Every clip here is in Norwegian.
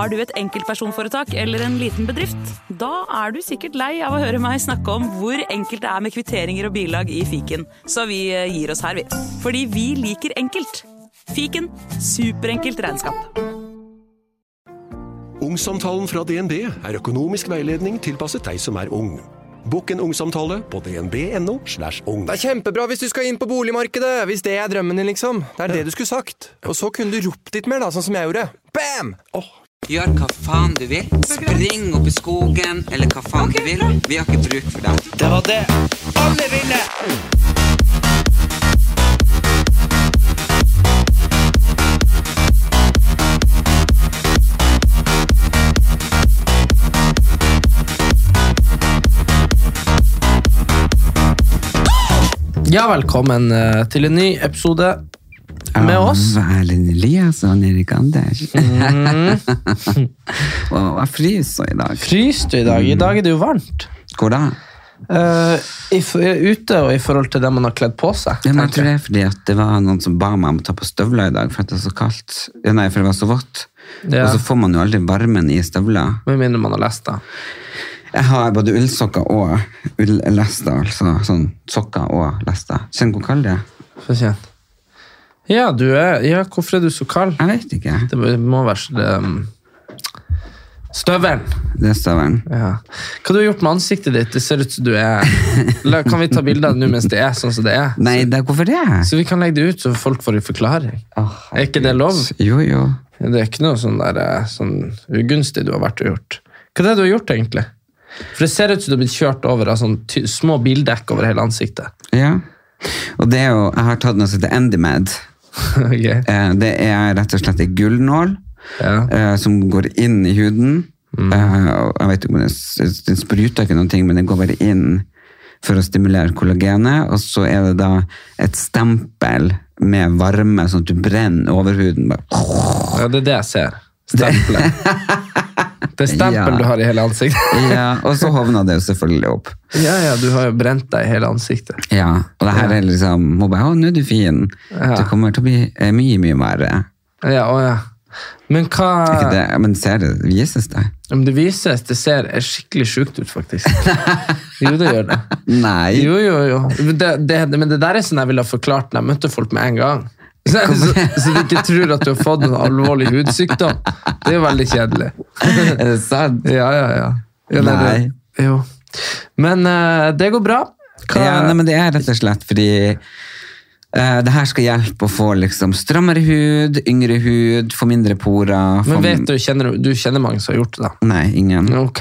Har du et enkeltpersonforetak eller en liten bedrift? Da du sikkert lei av å høre meg snakke om hvor enkelt det med kvitteringer og bilag i fiken. Så vi gir oss her, vi. Fordi vi liker enkelt. Fiken, superenkelt regnskap. Ungsamtalen fra DNB økonomisk veiledning tilpasset deg som ung. Bokk en ungsamtale på dnb.no/ung. Det kjempebra hvis du skal inn på boligmarkedet, hvis det drømmen din liksom. Det det du skulle sagt. Og så kunne du ropt litt mer da, sånn som jeg gjorde. Bam! Gjør hva faen du vil. Spring opp i skogen, eller hva faen du vil. Vi har ikke bruk for deg. Det var det alle ville! Ja, velkommen til en ny episode med oss. Erlend Elias og Erik Anders. Og jeg fryser i dag. Fryser du i dag? I dag det jo varmt. Hvor da? Ute og i forhold til det man har kledd på seg. Ja, men jeg tror det fordi at det var noen som ba meg om å ta på støvler i dag, for at det var så kaldt. Ja, nei, for det var så vått. Ja. Og så får man jo aldri varmen i støvler. Med mindre man har lest da. Jeg har både ullsokker og ull-lester, altså sånn sokker og lester. Kjenn hvor kald det Få kjenn. Ja, hvorfor du så kald? Jeg vet ikke. Det må være støvelen. Det støvelen. Ja. Hva du har gjort med ansiktet ditt? Det ser ut som du Kan vi ta bilder nå mens det sånn som det Nei, hvorfor det? Så vi kan legge det ut så folk får en forklaring. Ikke det lov? Jo. Det ikke noe sånn ugunstig du har vært og gjort. Hva det du har gjort egentlig? For det ser ut som du har blitt kjørt over av sånne små bildekk over hele ansiktet. Ja, og det jo, jeg har tatt noe som heter Endymed. Okay. Det rett og slett en gullnål som går inn i huden. Jeg vet ikke om den spruter ikke noen ting, men den går bare inn for å stimulere kollagenet, og så det da et stempel med varme, sånn at du brenner over huden. Ja, det det jeg ser. Stempelet. Det stempel du har i hele ansiktet. Ja, og så hovner det jo selvfølgelig opp. Ja, du har jo brent deg i hele ansiktet. Ja, og det her liksom, må bare, nå du fin. Ja. Det kommer til å bli mye verre. Ja. Men hva... Ikke det, men ser det, vises det? Men det vises, det ser skikkelig sjukt ut faktisk. Jo, det gjør det. Nei. Jo. Men det der sånn jeg ville ha forklart når jeg møtte folk med en gang. Så du ikke tror at du har fått en alvorlig hudsykdom. Det jo veldig kjedelig. Det sant? Ja. Nei. Jo. Men det går bra. Nei, men det rett og slett fordi det her skal hjelpe å få liksom strammere hud, yngre hud, få mindre porer. Men vet du kjenner mange som har gjort det da? Nei, ingen. Ok.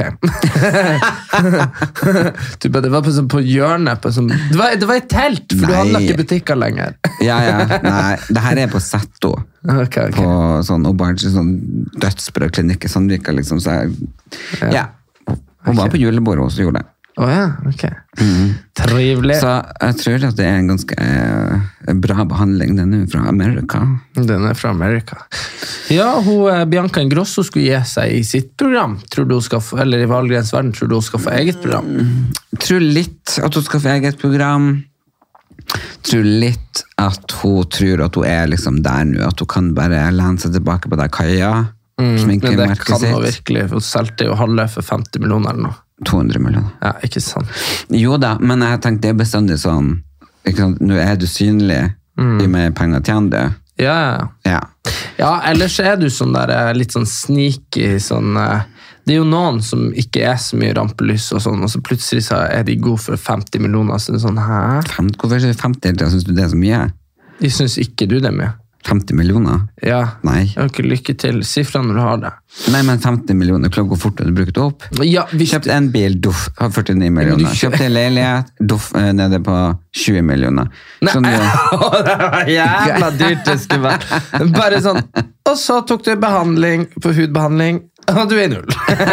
Det var på hjørnet det var et telt, for du handler ikke butikker lenger. Ja, nei, det her på Zetto. Okay. På sånn dødsbrødklinikk i Sandvika liksom, så hun var på julebordet og så gjorde det. Ok. Trivelig. Så jeg tror at det en ganske bra behandling. Den fra Amerika. Den fra Amerika. Ja, Bianca Ingrosso skulle gi seg i sitt program. Tror du hun skal få, eller i Valgrens verden, tror du hun skal få eget program? Tror litt at hun skal få eget program. Tror litt at hun tror at hun liksom der nå, at hun kan bare lene seg tilbake på der kaja. Men det kan hun virkelig. Hun solgte jo halve for 50 millioner eller noe. 200 millioner. Ja, ikke sant. Jo da, men jeg tenkte det bestandig sånn, ikke sant? Nå du synlig, i mer penger tjener du. Ja, ellers du sånn der, litt sånn sneaky, sånn, det jo noen som ikke så mye rampelys og sånn, og så plutselig så de god for 50 millioner, så det sånn, hæ? Hvorfor det 50, synes du det så mye? Jeg synes ikke du det mye. 50 millioner? Ja. Nei. Ok, lykke til. Sifra når du har det. Nei, men 50 millioner, klokk hvor fort har du brukt det opp? Ja, kjøpte en bil, doff, har 49 millioner. Kjøpte en leilighet, doff, nede på 20 millioner. Nei, det var jævla dyrt det skulle være. Bare sånn, og så tok du behandling, på hudbehandling, og du null.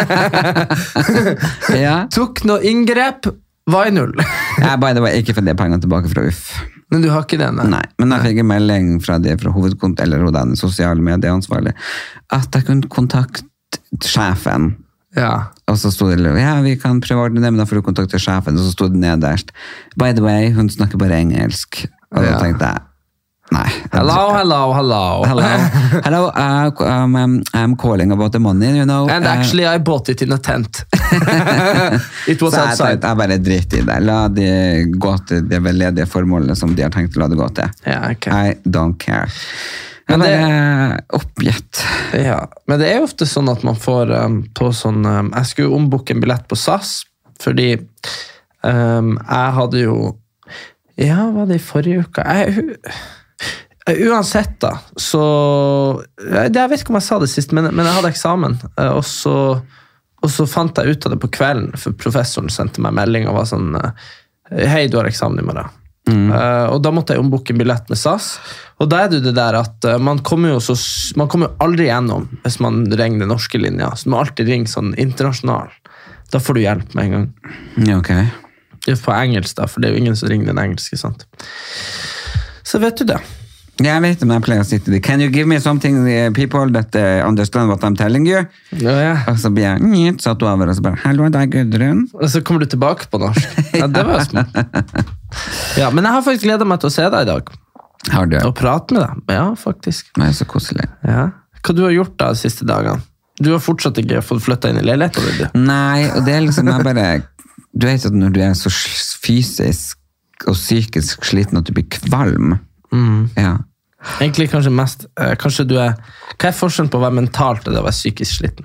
Tok noe inngrep, var null. By the way, ikke for det pengene tilbake fra UF. Men du har ikke det, nei? Men jeg fikk en melding fra hovedkontoret, eller den sosiale medieansvarlige, at jeg kunne kontakte sjefen. Ja. Og så stod det, vi kan prøve å ordne det, men da får du kontakte sjefen, og så stod det nederst. By the way, hun snakker bare engelsk. Og da tenkte jeg, Nei. Hello. Hello, I'm calling about the money, you know. And actually, I bought it in a tent. It was så outside. Jeg bare driter i det. La de gå til det veldedige formålet som de har tenkt å la det gå til. Ja, okay. I don't care. Men det er oppgitt. Ja, men det er jo ofte sånn at man får på sånn... jeg skulle ombooke en billett på SAS, fordi jeg hadde jo... Ja, var det i forrige uka? Uansett da, så... Jeg vet ikke om jeg sa det sist, men jeg hadde eksamen, og så fant jeg ut av det på kvelden, for professoren sendte meg melding og var sånn, hei, du har eksamen i morgen. Og da måtte jeg ombooke en billett med SAS, og da er det der at man kommer jo aldri gjennom hvis man ringer den norske linja, så man må alltid ringe sånn internasjonal. Da får du hjelp med en gang. Ja, ok. Det er på engelsk da, for det er jo ingen som ringer den engelske, sant? Så vet du det. Jeg vet om jeg pleier å si til dem. Can you give me something, people that understand what I'm telling you? Ja. Og så blir jeg satt over, og så bare, hallo, det er Gudrun. Og så kommer du tilbake på norsk. Ja, det var smart. Ja, men jeg har faktisk gledet meg til å se deg i dag. Har du? Og prate med deg. Ja, faktisk. Det er så koselig. Ja. Hva du har gjort da de siste dagene? Du har fortsatt ikke fått flyttet inn i leiligheten, du? Nei, og det er liksom, jeg bare... Du vet at når du er så fysisk og psykisk sliten at du blir kvalm. Ja. Egentlig kanskje mest, kanskje du er... Hva er forskjellen på å være mentalt og det å være psykisk sliten?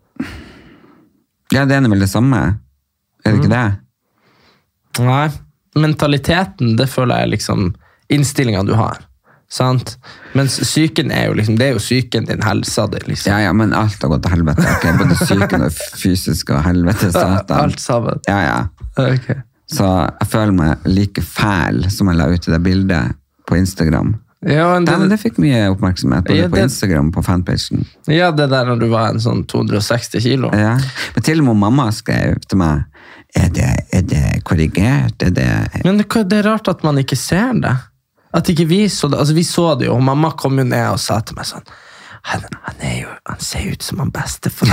Ja, det er vel det samme. Er det ikke det? Nei, mentaliteten, det føler jeg liksom innstillingen du har. Sant? Mens syken er jo liksom, det er jo syken din, helsa di liksom. Ja, men alt har gått til helvete. Okay? Både syken og fysisk og helvete satan. Alt sammen. Ja. Okay. Så jeg føler meg like fæl som jeg la ut i det bildet på Instagram. Ja, men det fikk mye oppmerksomhet både på Instagram og på fanpagen. Ja, det der når du var en sånn 260 kilo. Ja, men til og med mamma skrev til meg, er det korrigert? Men det er rart at man ikke ser det. At ikke vi så det, altså vi så det jo, og mamma kom jo ned og sa til meg sånn, han ser ut som han bestefar.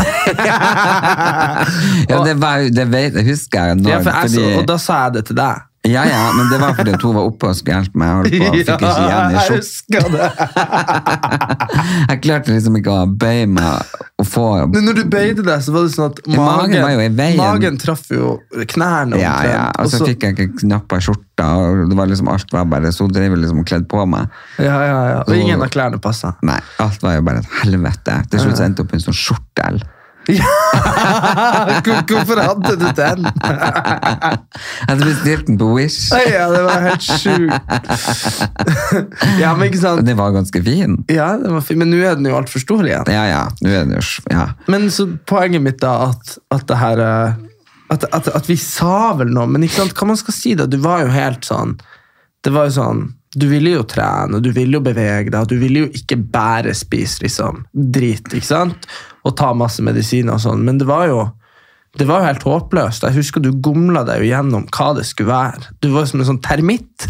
Ja, det husker jeg når, og da sa jeg det til deg. Ja, men det var fordi hun var oppe og skulle hjelpe meg, og fikk ikke igjen i jeg husker det. Jeg klarte liksom ikke å bøye meg og få... Men når du bøyde deg, så var det sånn at magen var jo i veien. Magen traff jo knærne. Ja, og så fikk jeg ikke knappa skjorta, og det var liksom, alt var bare, så drev jeg liksom kledd på meg. Ja, og ingen av klærne passet. Nei, alt var jo bare et helvete. Til slutt så endte opp i en sånn skjortel. Ja. Hvorfor hadde du den? Jeg hadde bestilt den på Wish. Ja, det var helt sjukt. Ja, men ikke sant? Det var ganske fin. Ja, det var fin, men nå er den jo alt for stor igjen. Ja, nå er den jo, ja. Men så poenget mitt da, at det her, at vi sa vel noe, men ikke sant, hva man skal si da, du var jo helt sånn, det var jo sånn, du ville jo trene, og du ville jo bevege deg, og du ville jo ikke bare spise liksom drit, ikke sant? Og ta masse medisiner og sånn, men det var jo helt håpløst. Jeg husker du gomlet deg jo gjennom hva det skulle være. Du var som en sånn termitt.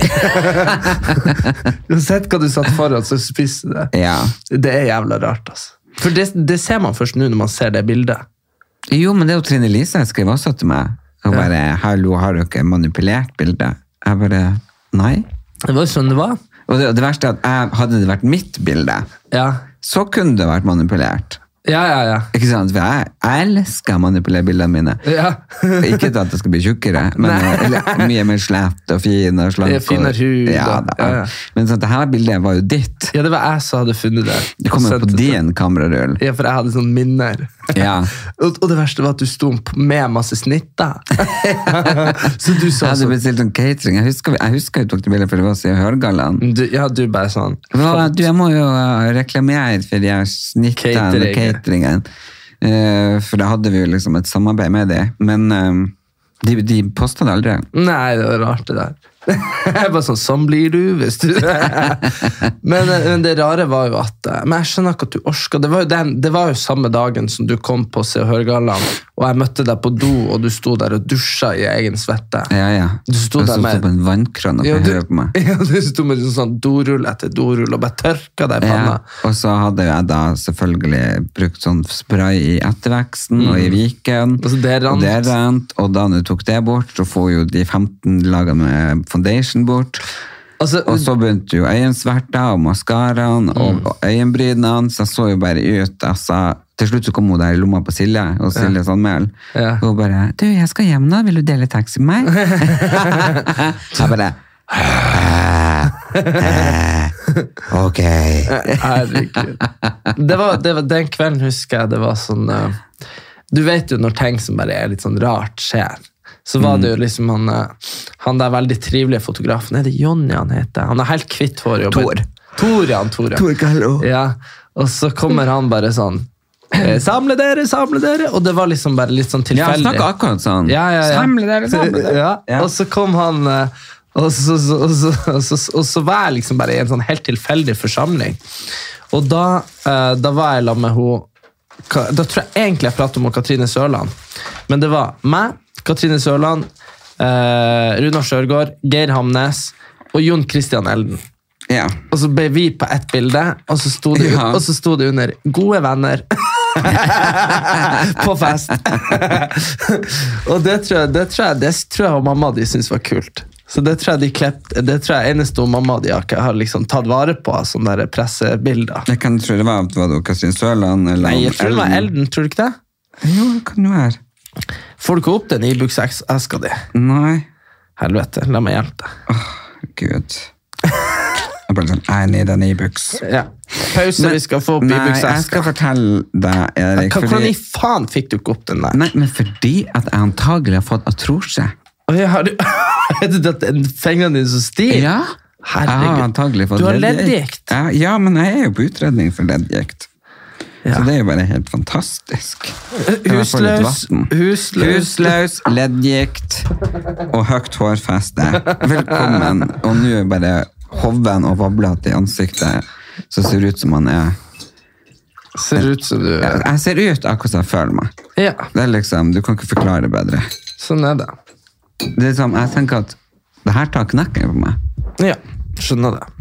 Du har sett hva du satt foran, så spiste det. Ja. Det er jævla rart, altså. For det ser man først nå når man ser det bildet. Jo, men det er jo Trine Lise, jeg skrev også til meg. Hun bare, hallo, har dere manipulert bildet? Jeg bare, nei. Det var sånn det var. Og det verste er at hadde det vært mitt bilde, så kunne det vært manipulert. Ja. Ikke sant? For jeg elsker å manipulere bildene mine. Ja. Ikke til at det skal bli tjukkere, men mye mer slett og fin og slank. Finere hud. Ja. Men sånn, det her bildet var jo ditt. Ja, det var jeg som hadde funnet det. Det kom jo på din kamerarull. Ja, for jeg hadde sånne minner. Ja. Og det verste var at du sto med masse snitter. Så du sa jeg hadde bestilt en catering. Jeg husker jeg tok det bildet for det var siden Hørgaland. Du bare sånn. Jeg må jo reklamere for de her snittene og cateringen. For da hadde vi jo liksom et samarbeid med det. Men de postet det aldri. Nei, det var rart det der. Jeg var sånn blir du hvis du men det rare var jo at men jeg skjønner ikke at du orsker det var jo samme dagen som du kom på Se og Hør-gallaen, og jeg møtte deg på do, og du sto der og dusja i egen svette. Ja. Du sto der med på en vannkran og hørte på meg. Ja, du sto med sånn dorull etter dorull og bare tørka deg i panna. Og så hadde jeg da selvfølgelig brukt sånn spray i etterveksten og i viken, og det rant, og da når du tok det bort, så får jo de 15 lagene med foundation bort. Altså, og så begynte jo øyensverter og maskaraen og øyenbrynene, så jeg så jo bare ut, altså, til slutt så kom hun der i lomma på Silje, og Silje Sandmæl, og hun bare, du, jeg skal hjem nå, vil du dele taxi med meg? Jeg bare, ok. Herregud. Det var den kvelden, husker jeg, det var sånn, du vet jo når ting som bare litt sånn rart skjer, så var det jo liksom han der veldig trivelige fotografen, det Jonny han heter, han helt kvitt hår. Tor Gallo. Ja, og så kommer han bare sånn, samle dere, og det var liksom bare litt sånn tilfeldig. Ja, han snakket akkurat sånn. Ja. Samle dere. Ja. Og så kom han, og så var jeg liksom bare i en sånn helt tilfeldig forsamling. Og da var jeg sammen med henne, da tror jeg egentlig jeg pratet om Katrine Sørland, men det var meg, Katrine Sørland, Runar Sjørgaard, Geir Hamnes og Jon Christian Elden. Ja. Og så ble vi på ett bilde, og så sto det under gode venner på fest. Og det tror jeg og mamma de synes var kult. Så det tror jeg eneste og mamma de har liksom tatt vare på, sånne der pressebilder. Jeg kan tro det var Katrine Sørland eller Nei, jeg tror det var Elden, tror du ikke det? Jo, det kan jo være. Får du ikke opp den e-book-eska di? Nei. Helvete, la meg hjelpe deg. Gud. Jeg bare sånn, I need an e-books. Ja. Pause, vi skal få opp e-book-eska. Nei, jeg skal fortelle deg, Erik. Hvordan i faen fikk du ikke opp den der? Nei, men fordi at jeg antagelig har fått artrose. Har du tatt fingrene dine så stiv? Ja. Herregud. Jeg har antagelig fått du har leddgikt. Ja, men jeg er jo på utredning for leddgikt. Ja. Så det er jo bare helt fantastisk. Husløs, leddgikt og høyt hårfeste. Velkommen. Og nå er bare hoven og vablet i ansiktet, så ser ut som man er... Ser ut som du... Jeg ser ut akkurat som jeg føler meg. Ja. Det er liksom, du kan ikke forklare bedre. Sånn er det. Det er som, jeg tenker at det her tar knekken på meg. Ja, skjønner det.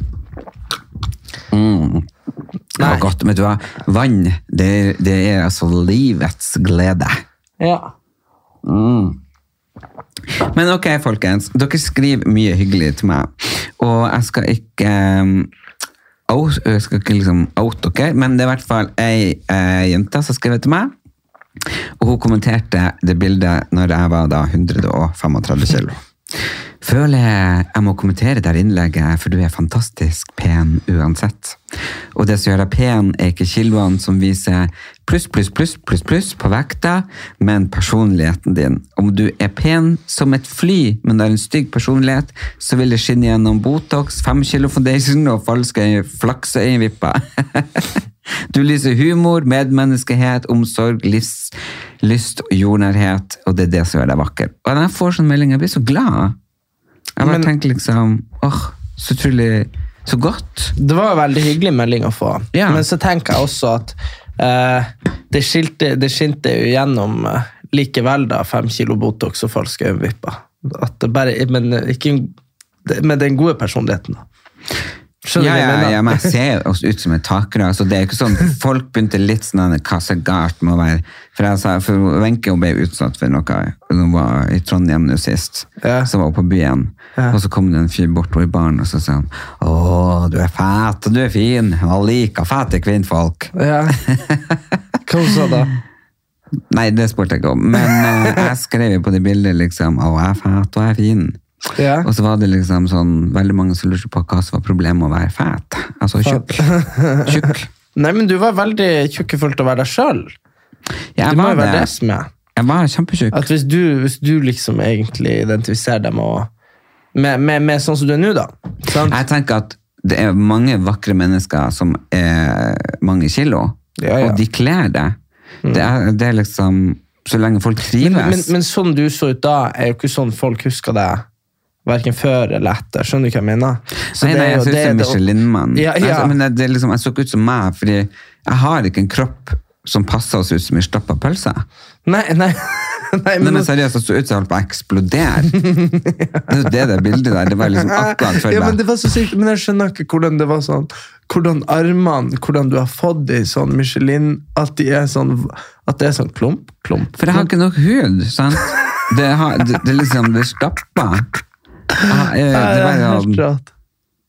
Det var godt, men du har vann, det er altså livets glede. Ja. Men ok, folkens, dere skriver mye hyggelig til meg, og jeg skal ikke liksom out dere, men det er i hvert fall en jente som skrev til meg, og hun kommenterte det bildet når jeg var da 135 kilo. Føler jeg må kommentere der innlegget, for du er fantastisk pen uansett. Og det som gjør deg pen er ikke kiloene som viser pluss på vekta, men personligheten din. Om du er pen som et fly, men det er en stygg personlighet, så vil det skinne gjennom Botox, 5 kilo foundation og falske flakseøyenvipper. Du lyser humor, medmenneskelighet, omsorg, livslyst og jordnærhet, og det er det som gjør deg vakker. Og når jeg får sånn melding, jeg blir så glad. Jeg bare tenker liksom, så utrolig, så godt. Det var en veldig hyggelig melding å få. Ja. Men så tenker jeg også at det skinte jo gjennom likevel da 5 kilo Botox og falske øyenvipper. Men ikke med den gode personligheten da. Ja, men jeg ser oss ut som et takere, så det er ikke sånn, folk begynte litt sånn, hva så galt må være, for Wenche ble utsatt for noe, hun var i Trondheim nå sist, så var hun på byen, og så kom det en fyr bort i baren, og så sa han, du er fett, og du er fin, og like fete kvinnfolk. Ja, hva sa da? Nei, det spurte jeg ikke om, men jeg skrev på det bildet liksom, jeg er fett, og jeg er fin. Ja. Og så var det liksom sånn veldig mange som lurte på hva som var problemet med å være fett. Altså tjukk. Nei, men du var veldig tjukkefullt å være deg selv. Ja, du må jo være det som er. Jeg var kjempetjukk. At hvis du liksom egentlig identifiserer dem med sånn som du er nå da. Sant? Jeg tenker at det er mange vakre mennesker som er mange kilo, og de kler det. Det er liksom så lenge folk trives. Men sånn du så ut da, er jo ikke sånn folk husker deg hverken før eller etter, skjønner du hva jeg mener? Nei, jeg ser ut som Michelin-mann. Men det er liksom, jeg så ikke ut som meg, fordi jeg har ikke en kropp som passer oss ut som i stoppet pølse. Nei, men seriøst, jeg så ut som jeg holdt på å eksplodere. Det bildet der, det var liksom akkurat før men det var så sykt, men jeg skjønner ikke hvordan det var sånn, hvordan armene, hvordan du har fått det i sånn Michelin, at det er sånn klump. For jeg har ikke nok hud, sant? Det liksom, det stapper.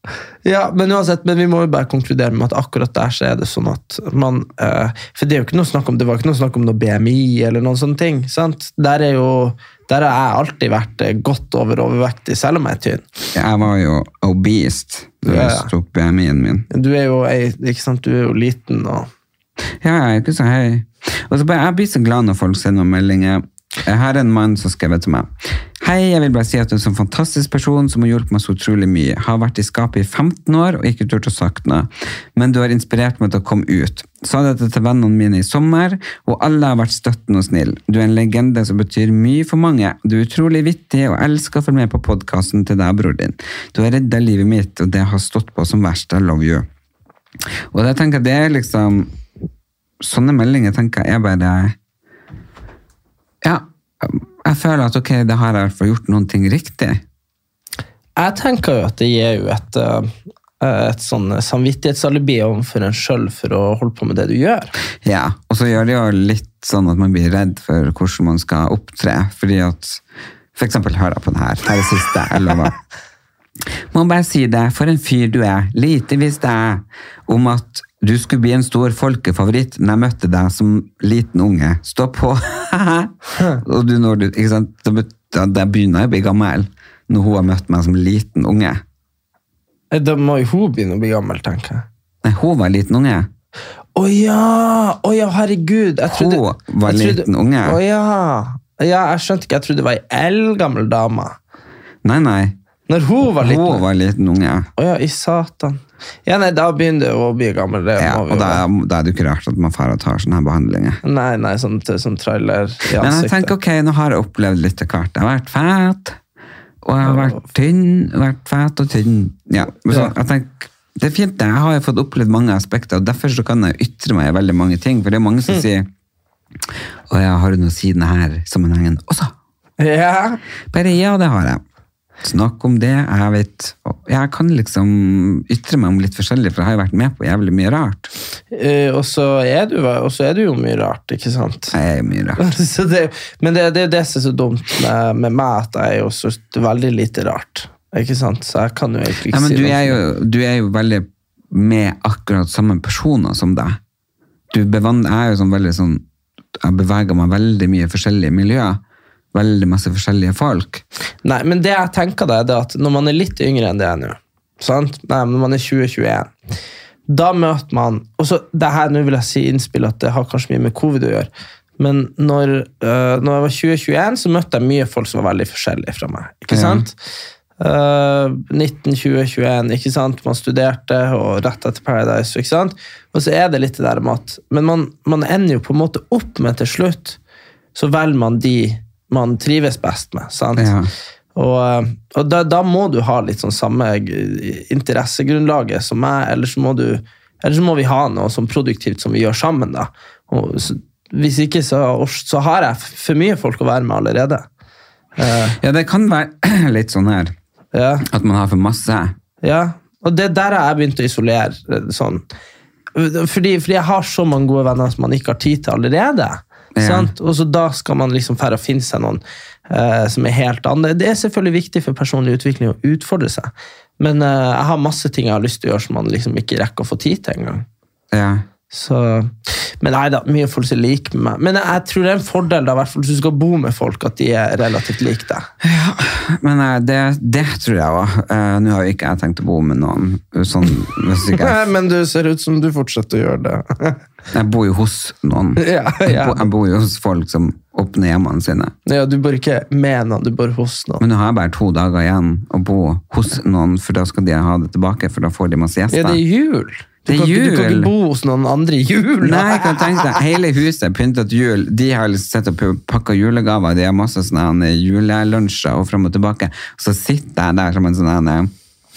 Ja, men uansett, men vi må jo bare konkludere med at akkurat der så det sånn at man, for det jo ikke noe snakk om, det var ikke noe snakk om noe BMI eller noen sånne ting, sant? Der har jeg alltid vært godt overvektig, selv om jeg tynn. Jeg var jo obese da jeg tok BMI-en min. Du jo, ikke sant, du jo liten og... Ja, jeg ikke så høy. Og så jeg blir så glad når folk sender meldinger. Her en mann som skrev til meg. Hei, jeg vil bare si at du en sånn fantastisk person som har hjulpet meg så utrolig mye. Har vært i skapet i 15 år og ikke turt å sagt noe. Men du har inspirert meg til å komme ut. Sa dette til vennene mine i sommer, og alle har vært støttende og snill. Du en legende som betyr mye for mange. Du utrolig vittig og elsker å følge med på podcasten til deg og bror din. Du har reddet livet mitt, og det har stått på som verst. I love you. Og det tenker jeg, det liksom... Sånne meldinger tenker jeg bare... Ja, jeg føler at ok, det har jeg i hvert fall gjort noen ting riktig. Jeg tenker jo at det gir jo et sånn samvittighetsalibi overfor en selv for å holde på med det du gjør. Ja, og så gjør det jo litt sånn at man blir redd for hvordan man skal opptre, fordi at, for eksempel hører jeg på det her siste, jeg lover. Må bare si det, for en fyr du lite visste jeg om at du skulle bli en stor folkefavoritt når jeg møtte deg som liten unge. Stå på. Og du, når du, ikke sant, da begynner jeg å bli gammel, når hun har møtt meg som liten unge. Da må jo hun begynne å bli gammel, tenker jeg. Nei, hun var liten unge. Åja, herregud. Hun var liten unge. Ja, jeg skjønte ikke, jeg trodde det var en eldgammel dame. Nei. Når hun var liten unge. Åja, i satan. Ja, nei, da begynner det å bli gammel. Ja, og da det jo ikke rart at man får tar sånne her behandlinger. Nei, sånn trailer i ansiktet. Men jeg tenker, ok, nå har jeg opplevd litt av hvert. Jeg har vært fet, og jeg har vært tynn, vært fet og tynn. Ja, så jeg tenker, det fint det. Jeg har jo fått opplevd mange aspekter, og derfor så kan jeg ytre meg i veldig mange ting, for det mange som sier, og jeg har du noe å si denne sammenhengen også? Ja. Bare ja, det har jeg. Snakk om det, jeg vet. Jeg kan liksom ytre meg om litt forskjellig, for jeg har jo vært med på jævlig mye rart. Og så du jo mye rart, ikke sant? Jeg jo mye rart. Men det som så dumt med meg, at jeg jo så veldig lite rart, ikke sant? Så jeg kan jo egentlig ikke men si noe. Du jo veldig med akkurat samme personer som deg. Jeg jo sånn veldig sånn, jeg beveger meg veldig mye i forskjellige miljøer. Veldig masse forskjellige folk. Nei, men det jeg tenker da, det at når man litt yngre enn det nå, sant? Nei, når man 20-21, da møter man, og så det her, nå vil jeg si innspill at det har kanskje mye med covid å gjøre, men når jeg var 20-21, så møtte jeg mye folk som var veldig forskjellige fra meg, ikke sant? 19, 20, 21, ikke sant? Man studerte og rett etter Paradise, ikke sant? Og så det litt det der med at, men man ender jo på en måte opp med til slutt, så velger man de man trives best med, sant? Ja. Og da må du ha litt sånn samme interessegrunnlaget som meg, eller så må vi ha noe sånn produktivt som vi gjør sammen da. Og hvis ikke så har jeg for mye folk å være med allerede. Ja, det kan være litt sånn her, at man har for masse. Ja, og det der har jeg begynt å isolere sånn. Fordi jeg har så mange gode venner som man ikke har tid til allerede. Ja. Og så da skal man liksom færre finne seg noen som helt andre. Det selvfølgelig viktig for personlig utvikling å utfordre seg, men jeg har masse ting jeg har lyst til å gjøre som man liksom ikke rekker å få tid til en gang. Ja. Så, men nei da, mye folk er like med meg. Men jeg tror det en fordel da, i hvert fall hvis du skal bo med folk, at de relativt like deg. Ja, men det tror jeg også. Nå har jo ikke jeg tenkt å bo med noen sånn, men du ser ut som du fortsetter å gjøre det. Jeg bor jo hos noen. Ja. Jeg bor jo hos folk som åpner hjemmene sine. Ja, du bor ikke med noen, du bor hos noen. Men nå har jeg bare 2 dager igjen å bo hos noen, for da skal de ha det tilbake, for da får de masse gjester. Ja, det jul. Du kan ikke bo hos noen andre i jul. Nei, jeg kan tenke deg, hele huset pyntet jul. De har sett og pakket julegaver, de har masse sånne julelunsjer og frem og tilbake. Og så sitter jeg der som en sånn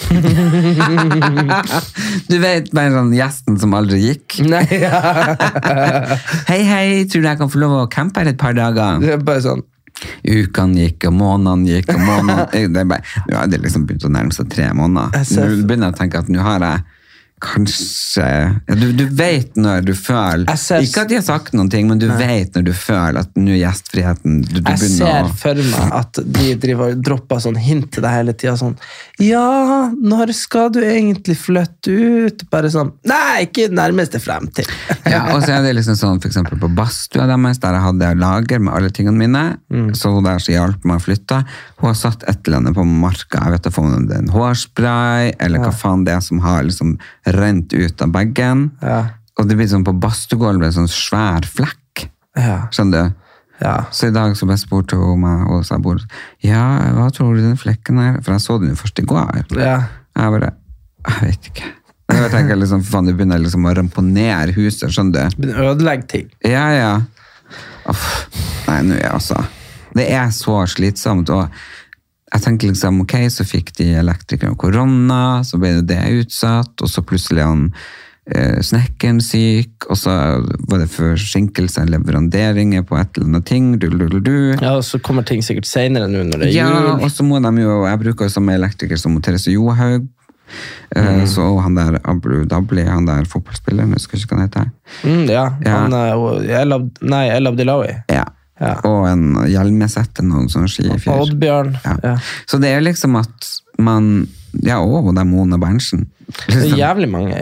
du vet, bare sånn gjesten som aldri gikk. Nei, ja. Hei, tror du jeg kan få lov å campe her et par dager? Det bare sånn. Ukene gikk, og månedene gikk, og månedene... Nå har det liksom begynt å nærme seg 3 måneder. Nå begynner jeg å tenke at nå har jeg kanskje du vet når du føler ikke at de har sagt noen ting, men du vet når du føler at nå gjestfriheten du jeg ser for meg at de driver og dropper sånn hint til deg hele tiden sånn, ja, når skal du egentlig flytte ut? Bare sånn, nei, ikke nærmeste fremtid. Ja, og så det liksom sånn, for eksempel på Bastua deres, der jeg hadde lager med alle tingene mine, så hun der som hjalp meg å flytte, hun har satt et eller annet på marka, jeg vet ikke om det en hårspray, eller hva faen det som har liksom rent ut av baggen, og det blir sånn på badstuegulvet, sånn svær flekk, skjønner du? Ja. Så i dag så bare spurte hun meg, og sa bort, ja, hva tror du den flekken er? For jeg så den jo først i går. Jeg bare, jeg vet ikke. Jeg tenker liksom, for faen, du begynner liksom å ramponere huset, skjønner du? Begynner å ødelegge ting. Ja. Nei, nå altså. Det er så slitsomt, og jeg tenker liksom, ok, så fikk de elektrikere korona, så ble det utsatt, og så plutselig han snekkeren syk, og så var det forsinkelse av leveranderinger på et eller annet ting, Ja, og så kommer ting sikkert senere nå når det er jul. Ja, og så må de jo, jeg bruker jo samme elektriker som Therese Johaug, så han der Abu Dabli, han der fotballspilleren, jeg husker ikke hva han heter. Han El Abdilawi. Ja. Og en hjelmesette, noen sånne skifyr. Oddbjørn. Så det er liksom at man, og det er Mona Berntsen. Det er jævlig mange,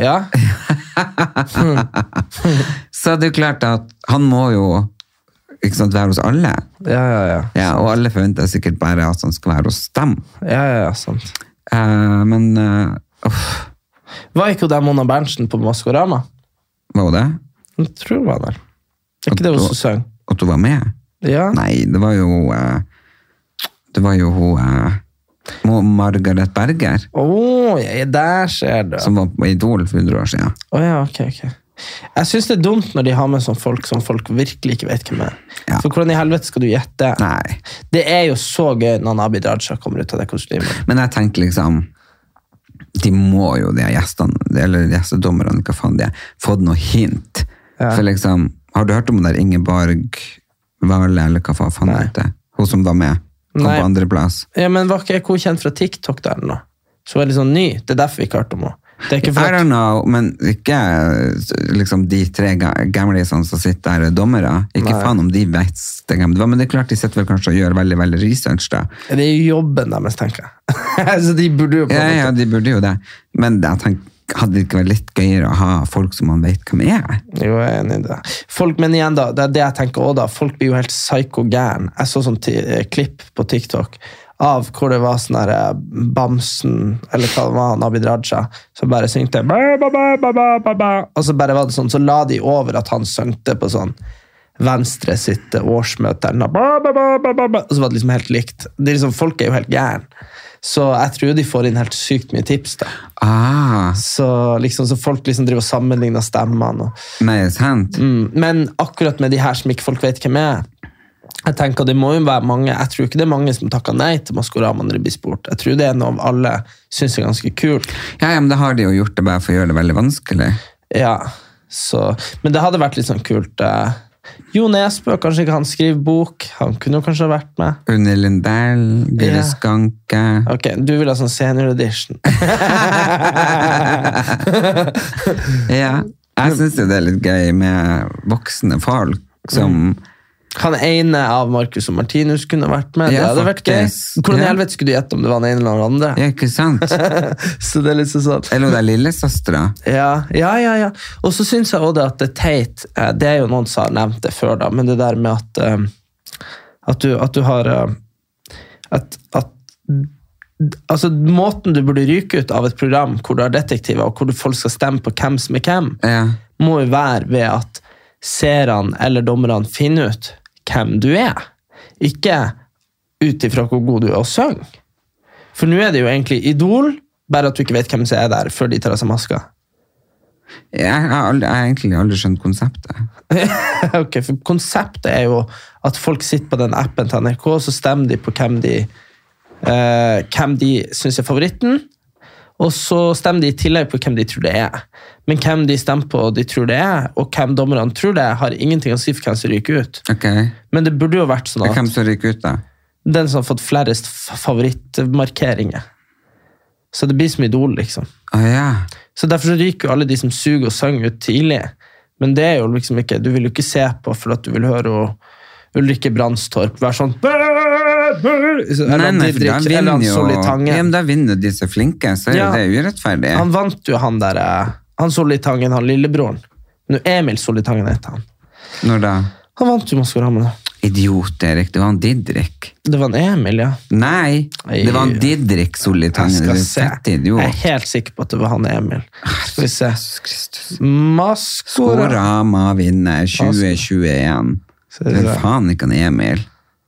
Så det er jo klart at han må jo ikke sant, være hos alle. Ja, og alle forventer sikkert bare at han skal være hos dem. Ja, sant. Men var ikke det Mona Berntsen på Maskorama? Var det? Jeg tror det var der. Det er ikke det hun som sang. At du var med? Ja. Nei, det var jo Margaret Berger. Der ser du. Som var på Idol for 100 år siden. Ok. Jeg synes det er dumt når de har med sånn folk som folk virkelig ikke vet hvem er. For hvordan i helvete skal du gjette? Nei. Det er jo så gøy når Abid Raja kommer ut av det kostymet. Men jeg tenker liksom, de må jo, de gjestene, eller gjestedommerne, hva faen det er, fått noe hint. For liksom, har du hørt om der Ingeborg Vale, eller hva faen det heter? Hun som var med, kom på andre plass. Ja, men var ikke hun kjent fra TikTok der nå? Så var det sånn ny, det er derfor vi ikke hørte om henne. Det er ikke for I don't know, men ikke liksom de 3 gamlisene som sitter der dommere. Ikke faen om de vet det gamle. Men det er klart de sitter vel kanskje og gjør veldig, veldig research da. Det er jo jobben deres, tenker jeg. Så de burde jo på en måte. Ja, de burde jo det. Men jeg tenker, hadde det ikke vært litt gøyere å ha folk som man vet hvem er? Jo, jeg er enig i det. Folk, men igjen da, det er det jeg tenker også da, folk blir jo helt psyko-gæren. Jeg så sånn klipp på TikTok av hvor det var sånn der Bamsen, eller hva det var, Abid Raja, så bare syngte og så bare var det sånn, så la de over at han syngte på sånn Venstre sitt årsmøte, og så var det liksom helt likt. Det er liksom, folk er jo helt gæren. Så jeg tror de får inn helt sykt mye tips da. Så, liksom, så folk liksom driver og sammenligner stemmene. Nei, sant. Men akkurat med de her som ikke folk vet hvem er, jeg tenker det må jo være mange, jeg tror ikke det er mange som takker nei til Maskorama når det blir spurt. Jeg tror det er noe alle synes er ganske kult. Ja, men det har de jo gjort det bare for å gjøre det veldig vanskelig. Ja, så, men det hadde vært litt sånn kult. Jo Nesbø, kanskje ikke han skriver bok, han kunne jo kanskje ha vært med. Unni Lindell, Gure Skanke. Ok, du vil ha sånn senior edition. Ja, jeg synes jo det er litt gøy med voksne folk som han ene av Marcus og Martinus kunne vært med. Ja, det hadde vært gøy. Hvordan i helvete skulle du gjette om det var den ene eller den andre? Ja, ikke sant? Så det er litt sånn. Eller det er lillesøstre. Ja. Og så synes jeg også at det er teit. Det er jo noen som har nevnt det før da, men det der med at du har altså måten du burde ryke ut av et program hvor du har detektiver og hvor folk skal stemme på hvem som er hvem, må jo være ved at seerne eller dommerne finner ut hvem du er. Ikke ut ifra hvor god du er å synge. For nå er det jo egentlig Idol, bare at du ikke vet hvem som er der før de tar av seg maska. Jeg har egentlig aldri skjønt konseptet. Ok, for konseptet er jo at folk sitter på den appen til NRK, så stemmer de på hvem de synes er favoritten, og så stemmer de i tillegg på hvem de tror det er. Men hvem de stemmer på de tror det er, og hvem dommerne tror det er, har ingenting å si for hvem som ryker ut. Okay. Men det burde jo vært sånn at hvem som ryker ut da? Den som har fått flerest favorittmarkeringer. Så det blir som Idol, liksom. Ja. Så derfor så ryker jo alle de som suger og synger ut tidlig. Men det er jo liksom ikke, du vil jo ikke se på for at du vil høre Ulrikke Brandstorp være sånn eller Didrik, eller han Solli Tangen. Ja, men da vinner de så flinke, så er det urettferdig. Han vant jo han Solli Tangen, han lillebroren. Nå Emil Solli Tangen heter han. Når da? Han vant jo Maskorama. Idiot, Erik, det var han Didrik. Det var en Emil, ja. Nei, det var han Didrik Solli Tangen. Jeg er helt sikker på at det var han Emil. Skal vi se. Maskorama vinner 2021. Det er faen ikke han Emil.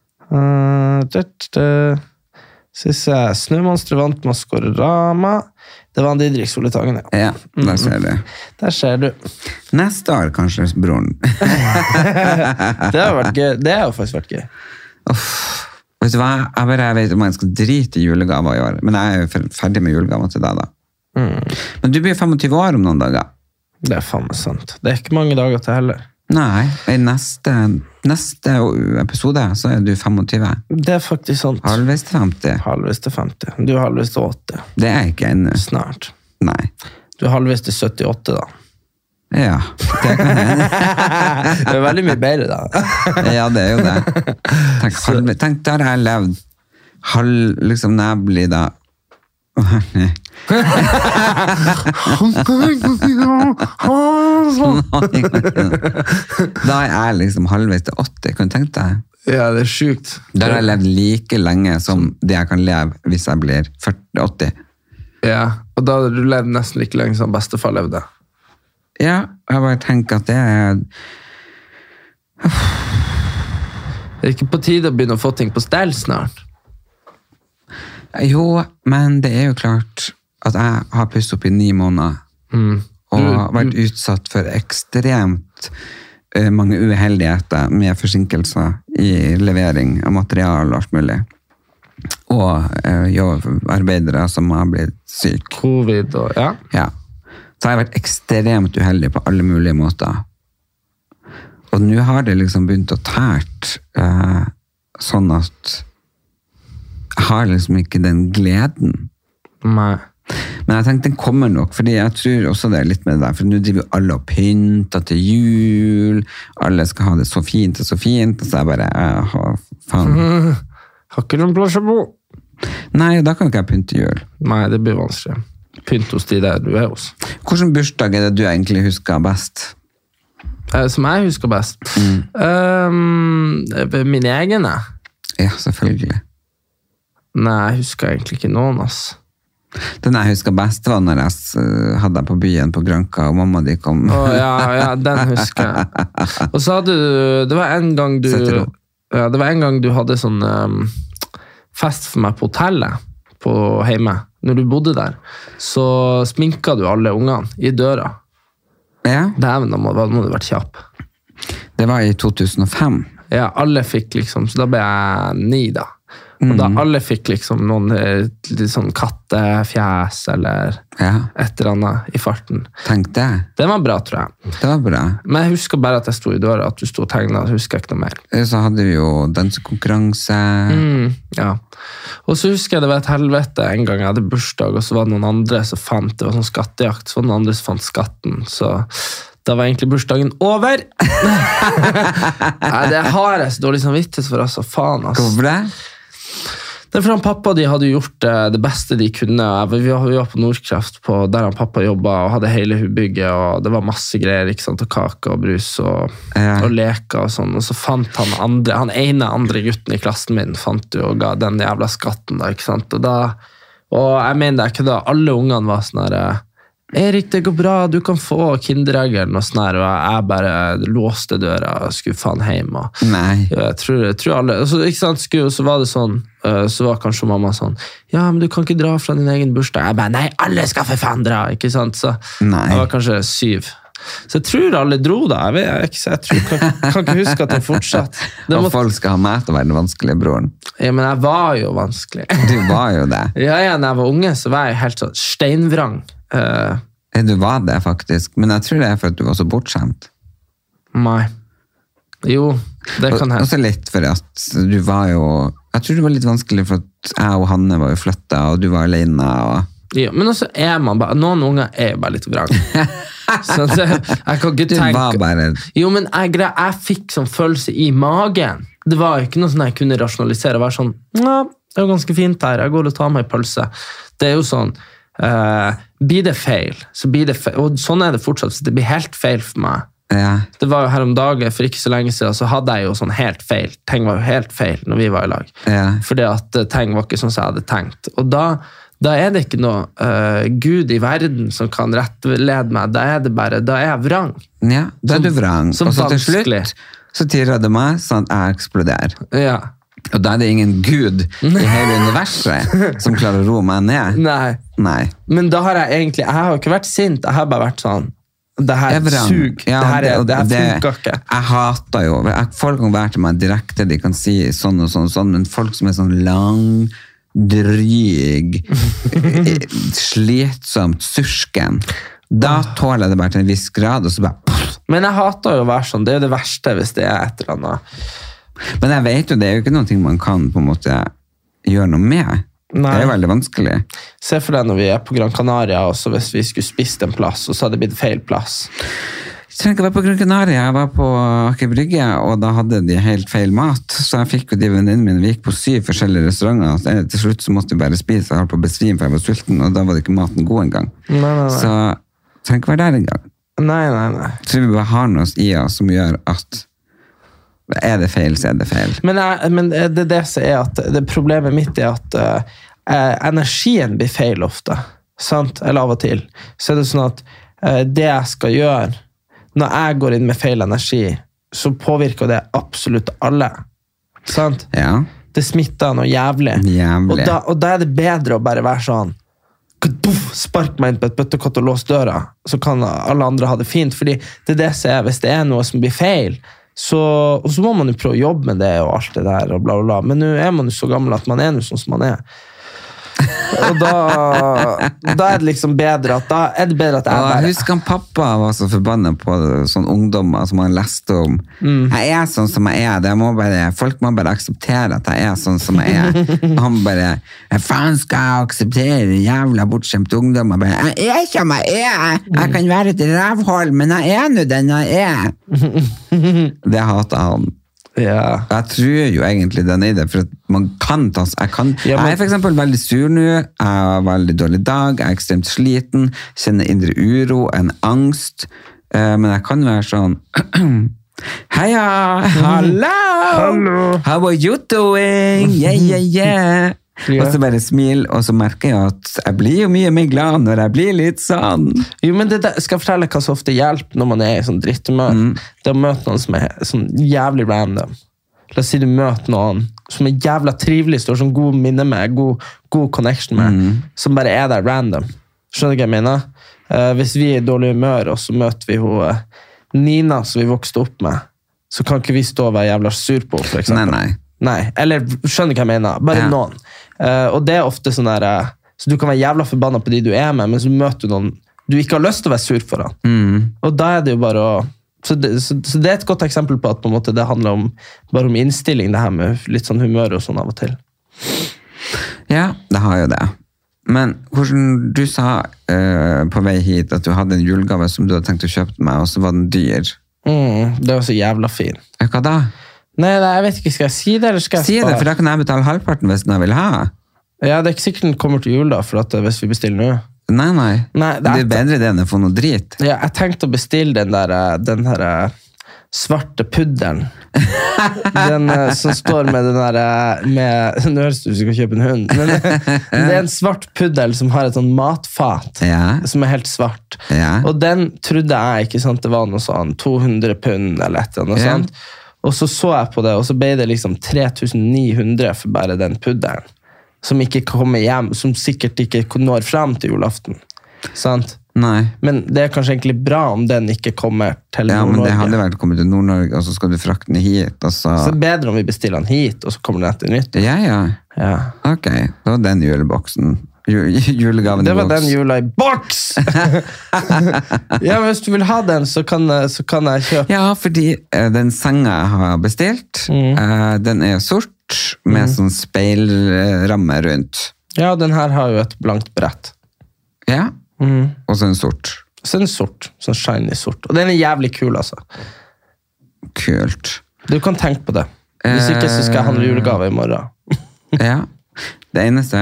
Snømonster vant Maskorama. Det var han Didrik Solli Tangen, ja. Ja, der ser du. Der ser du. Neste år kanskje broren. Det har vært gøy. Det har jo faktisk vært gøy. Vet du hva? Jeg vet om jeg skal drite i julegaver i år, men jeg er jo ferdig med julegaver til deg da. Men du blir 25 år om noen dager. Det er faen meg sant. Det er ikke mange dager til heller. Nei, i neste episode så er du 25. Det er faktisk sant. Halvveis til 50. Halvveis til 50. Du er halvveis til 80. Det er ikke ennå. Snart. Nei. Du er halvveis til 78 da. Ja, det kan jeg. Det er veldig mye bedre da. Ja, det er jo det. Tenk, da har jeg levd liksom når jeg blir da Da er jeg liksom halvveis til 80. Kan du tenke deg? Ja, det er sykt. Da har jeg levd like lenge som det jeg kan leve hvis jeg blir 40-80. Ja, og da har du levd nesten like lenge som bestefar levde. Ja, jeg bare tenker at det er Det er ikke på tide å begynne å få ting på stell snart. Jo, men det er jo klart at jeg har pusset opp i 9 måneder og vært utsatt for ekstremt mange uheldigheter med forsinkelser i levering av material og alt mulig. Og arbeidere som har blitt syk. Covid og ja. Ja. Så har jeg vært ekstremt uheldig på alle mulige måter. Og nå har det liksom begynt å tært sånn at jeg har liksom ikke den gleden. Nei. Men jeg tenkte den kommer nok, fordi jeg tror også det er litt med det der, for nå driver alle og pynter til jul, alle skal ha det så fint og så fint, og så er jeg bare, faen. Har ikke noen plass å bo? Nei, da kan ikke jeg pynte jul. Nei, det blir vanskelig. Pynt hos de der du er hos. Hvilken bursdag er det du egentlig husker best? Som jeg husker best? Min egen, Ja, selvfølgelig. Nei, jeg husker egentlig ikke noen, ass. Den jeg husker best var når jeg hadde deg på byen på Granka, og mamma de kom. Ja, den husker jeg. Og så hadde du, det var en gang du hadde sånn fest for meg på hotellet, på hjemme, når du bodde der. Så sminket du alle ungene i døra. Ja. Dæven, da må du vært kjapp. Det var i 2005. Ja, alle fikk liksom, så da ble jeg 9 da. Og da alle fikk liksom noen litt sånn kattefjæs eller et eller annet i farten. Tenk det. Det var bra, tror jeg. Det var bra. Men jeg husker bare at jeg sto i døra, at du sto og tegnet, jeg husker ikke noe mer. Så hadde vi jo dansekonkurranse. Ja. Og så husker jeg det var et helvete en gang jeg hadde bursdag, og så var det noen andre som fant, det var sånn skattejakt, så var det noen andre som fant skatten, så da var egentlig bursdagen over. Nei, det har jeg så dårlig samvittighet for, altså, faen, altså. Hvorfor det? Det er for han pappa, de hadde gjort det beste de kunne. Vi var på Nordkraft, der han pappa jobbet, og hadde hele bygget, og det var masse greier, ikke sant, og kake og brus, og leker og sånn, og så fant han ene andre gutten i klassen min, fant jo og ga den jævla skatten da, ikke sant, og jeg mener det er ikke da, alle ungene var sånn her, Erik, det går bra, du kan få kindereggeren og sånn her, og jeg bare låste døra og skulle faen hjem. Nei. Jeg tror alle, så, ikke sant, så var det sånn, så var kanskje mamma sånn, ja, men du kan ikke dra fra din egen bursdag. Jeg bare, nei, alle skal for faen dra, ikke sant? Så jeg var kanskje 7. Så jeg tror alle dro da, jeg kan ikke huske at det fortsatt. Og folk skal ha meg til å være den vanskelige broren. Ja, men jeg var jo vanskelig. Du var jo det. Ja, når jeg var unge, så var jeg helt sånn steinvrang. Du var det faktisk, men jeg tror det er for at du var så bortskjemt. Nei. Jo, det kan hende. Også litt for at du var jo, jeg tror det var litt vanskelig for at jeg og Hanne var jo flyttet, og du var alene, og Ja, men også man bare, noen unger jo bare litt vrang. Så jeg kan ikke tenke... Du var bare... Jo, men jeg fikk sånn følelse i magen. Det var ikke noe sånn jeg kunne rasjonalisere og være sånn, ja, det ganske fint her, jeg går og tar meg en pølse. Det jo sånn, blir det feil, så blir det feil. Og sånn det fortsatt, så det blir helt feil for meg. Ja. Det var jo her om dagen, for ikke så lenge siden, så hadde jeg jo sånn helt feil. Ting var jo helt feil når vi var i lag. Ja. Fordi at ting var ikke sånn som jeg hadde tenkt. Og da det ikke noe Gud i verden som kan rettlede meg. Da det bare, da jeg vrang. Ja, da du vrang. Så og så til vanskelig. slutt, så tirret det meg sånn at jeg eksploderer. Ja. Og da det ingen Gud i hele universet som klarer å roe meg ned. Nei. Men da har jeg egentlig, jeg har jo ikke vært sint, jeg har bare vært sånn, det her sug, ja, det her funker ikke. Jeg hater jo, folk kan være til meg direkte, de kan si sånn og sånn og sånn, men folk som sånn lang, dryg, slitsomt, sursken, da tåler jeg det bare til en viss grad, og så bare... Men jeg hater jo å være sånn, det jo det verste hvis det et eller annet. Men jeg vet jo, det jo ikke noe man kan på en måte gjøre noe med. Nei. Det jo veldig vanskelig. Se for deg når vi på Gran Canaria, og så hvis vi skulle spist en plass, og så hadde det blitt feil plass. Jeg trenger ikke være på Gran Canaria, jeg var på Aker Brygge, og da hadde de helt feil mat. Så jeg fikk jo de venninnene mine, vi gikk på 7 forskjellige restauranter. Til slutt så måtte vi bare spise, jeg holdt på å besvime, for jeg var sulten, og da var det ikke maten god engang. Nei. Så jeg trenger ikke være der engang. Nei. Så vi bare har noe i oss som gjør at det feil, så det feil. Men det som at det problemet mitt at energien blir feil ofte, sant? Eller av og til. Så det sånn at det jeg skal gjøre, når jeg går inn med feil energi, så påvirker det absolutt alle. Sant? Ja. Det smitter noe jævlig. Og da det bedre å bare være sånn, spark meg inn på et bøttekott og lås døra, så kan alle andre ha det fint, fordi det som hvis det noe som blir feil, og så må man jo prøve å jobbe med det og alt det der og bla bla bla, men nå man jo så gammel at man noe sånn som man og da det liksom bedre at det bedre at jeg bare... Jeg husker pappa var så forbannet på sånne ungdommer som han leste om. Jeg sånn som jeg folk må bare akseptere at jeg sånn som jeg og han bare, faen skal jeg akseptere jævla bortskjemte ungdommer? Jeg som jeg kan være et rævhold, men jeg nå den jeg det hater han. Ja. Jeg tror jo egentlig den det, for at man kan ta jeg for eksempel veldig sur nå, jeg har veldig dårlig dag, jeg ekstremt sliten, kjenner indre uro, en angst, men jeg kan være sånn heia, hello, how are you doing, yeah. Og så bare smil, og så merker jeg at jeg blir jo mye mer glad når jeg blir litt sånn. Jo, men det skal jeg fortelle hva så ofte hjelper når man i sånn drittumør. Det å møte noen som sånn jævlig random. La oss si du møter noen som jævla trivelig, står sånn god minne med, god connection med, som bare der random. Skjønner du hva jeg mener? Hvis vi i dårlig humør, og så møter vi Nina som vi vokste opp med, så kan ikke vi stå og være jævla sur på, for eksempel. Nei, eller skjønner du hva jeg mener? Bare noen. Og det ofte sånn der, så du kan være jævla forbannet på de du med, men så møter du noen du ikke har lyst til å være sur for han. Og da det jo bare å så det et godt eksempel på at på en måte det handler bare om innstilling, det her med litt sånn humør og sånn av og til. Ja, det har jo det. Men hvordan du sa på vei hit at du hadde en julegave som du hadde tenkt å kjøpe til meg, og så var den dyr. Det var så jævla fin. Hva da? Nei, jeg vet ikke, skal jeg si det, eller skal jeg spare? Si det, for da kan jeg betale halvparten hvis jeg vil ha. Ja, det ikke sikkert den kommer til jul da, for at hvis vi bestiller nå. Nei. Det bedre det enn å få noe drit. Ja, jeg tenkte å bestille den her svarte puddelen. Den som står med den der, nå høres det ut som du skal kjøpe en hund, men det en svart puddel som har et sånn matfat, som helt svart. Og den trodde jeg, ikke sant, det var noe sånn 200 pund eller et eller annet sånt. Og så jeg på det, og så ble det liksom 3900 for bare den puddelen, som ikke kommer hjem, som sikkert ikke når frem til julaften. Sant? Nei. Men det kanskje egentlig bra om den ikke kommer til Nord-Norge. Ja, men det hadde vært kommet til Nord-Norge, og så skal du frakte den hit, og så... Så det bedre om vi bestiller den hit, og så kommer den etter nytt. Ja. Ok, det var den juleboksen. Julegaven i boks. Det var den jula i boks! Ja, men hvis du vil ha den, så kan jeg kjøpe. Ja, fordi den senga jeg har bestilt, den sort, med sånn speilramme rundt. Ja, den her har jo et blankt brett. Ja, og så en sort. Så den sort, sånn shiny sort. Og den er jævlig kul, altså. Kult. Du kan tenke på det. Hvis ikke så skal jeg handle julegave i morgen. Ja, det eneste...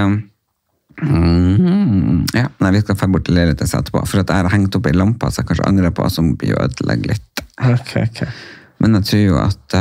Ja, nei, vi skal få bort til leiligheten etterpå, for at jeg har hengt opp en lampe så jeg kanskje angrer på, som blir jo ødelegg litt. Ok. Men jeg tror jo at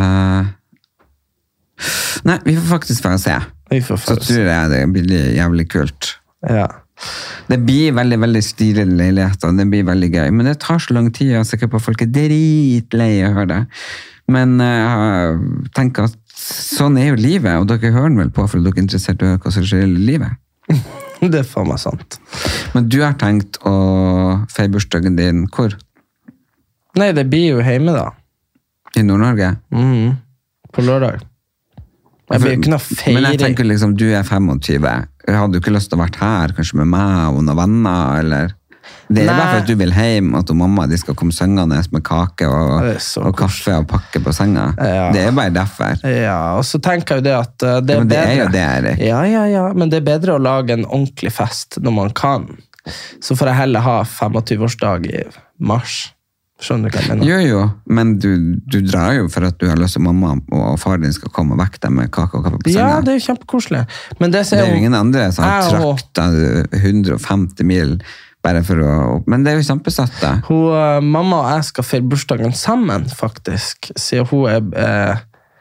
nei, vi får faktisk få se. Så tror jeg det blir jævlig kult. Ja. Det blir veldig, veldig stilige leiligheter, det blir veldig gøy, men det tar så lang tid, jeg er sikker på at folk er dritlei å høre det. Men jeg tenker at sånn er jo livet, og dere hører den vel på, for dere er interessert i å høre hva som skjer i livet. Det er faen meg sant. Men du har tenkt å feire bursdagen din hvor? Nei, det blir jo hjemme da. I Nord-Norge? På lørdag. Jeg blir jo ikke noe feiring. Men jeg tenker liksom, du er 25. Hadde du ikke lyst til å være her, kanskje med meg og noen venner, eller? Det er bare for at du vil hjem, at mamma de skal komme søngende med kake og kaffe og pakke på senga. Ja. Det er bare derfor. Ja, og så tenker jeg jo det at det er men det bedre. Er jo det, Erik. Ja, men det er bedre å lage en ordentlig fest når man kan. Så får jeg heller ha 25-årsdag i mars. Skjønner du hva jeg mener? Jo, men du drar jo for at du har lyst til mamma og far din skal komme og vekke deg med kake og kaffe på senga. Ja, det er jo kjempekoselig. Men det er jo ingen andre som har traktet 150 mil bare for å... Men det er jo kjempesatt da. Mamma og jeg skal feire bursdagen sammen, faktisk. Siden hun er...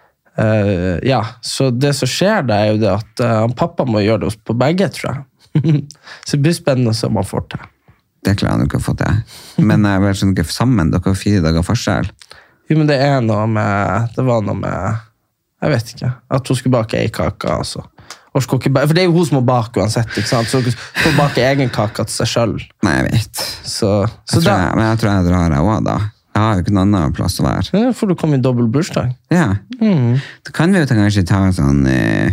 ja, så det som skjer da er jo det at pappa må gjøre det på begge, tror jeg. Så det blir spennende å se om han får til. Det klarer han jo ikke å få til. Men jeg vet ikke sammen, dere har 4 dager forskjell. Jo, men det er noe med... Det var noe med... Jeg vet ikke. At hun skulle bake en kake, altså. For det er jo hun som må bake uansett, ikke sant? Så hun får bake egen kake til seg selv. Nei, jeg vet. Men jeg tror jeg drar jeg også da. Jeg har jo ikke noen annen plass å være. Ja, får du komme i dobbelt bursdag. Ja. Da kan vi jo kanskje ta sånn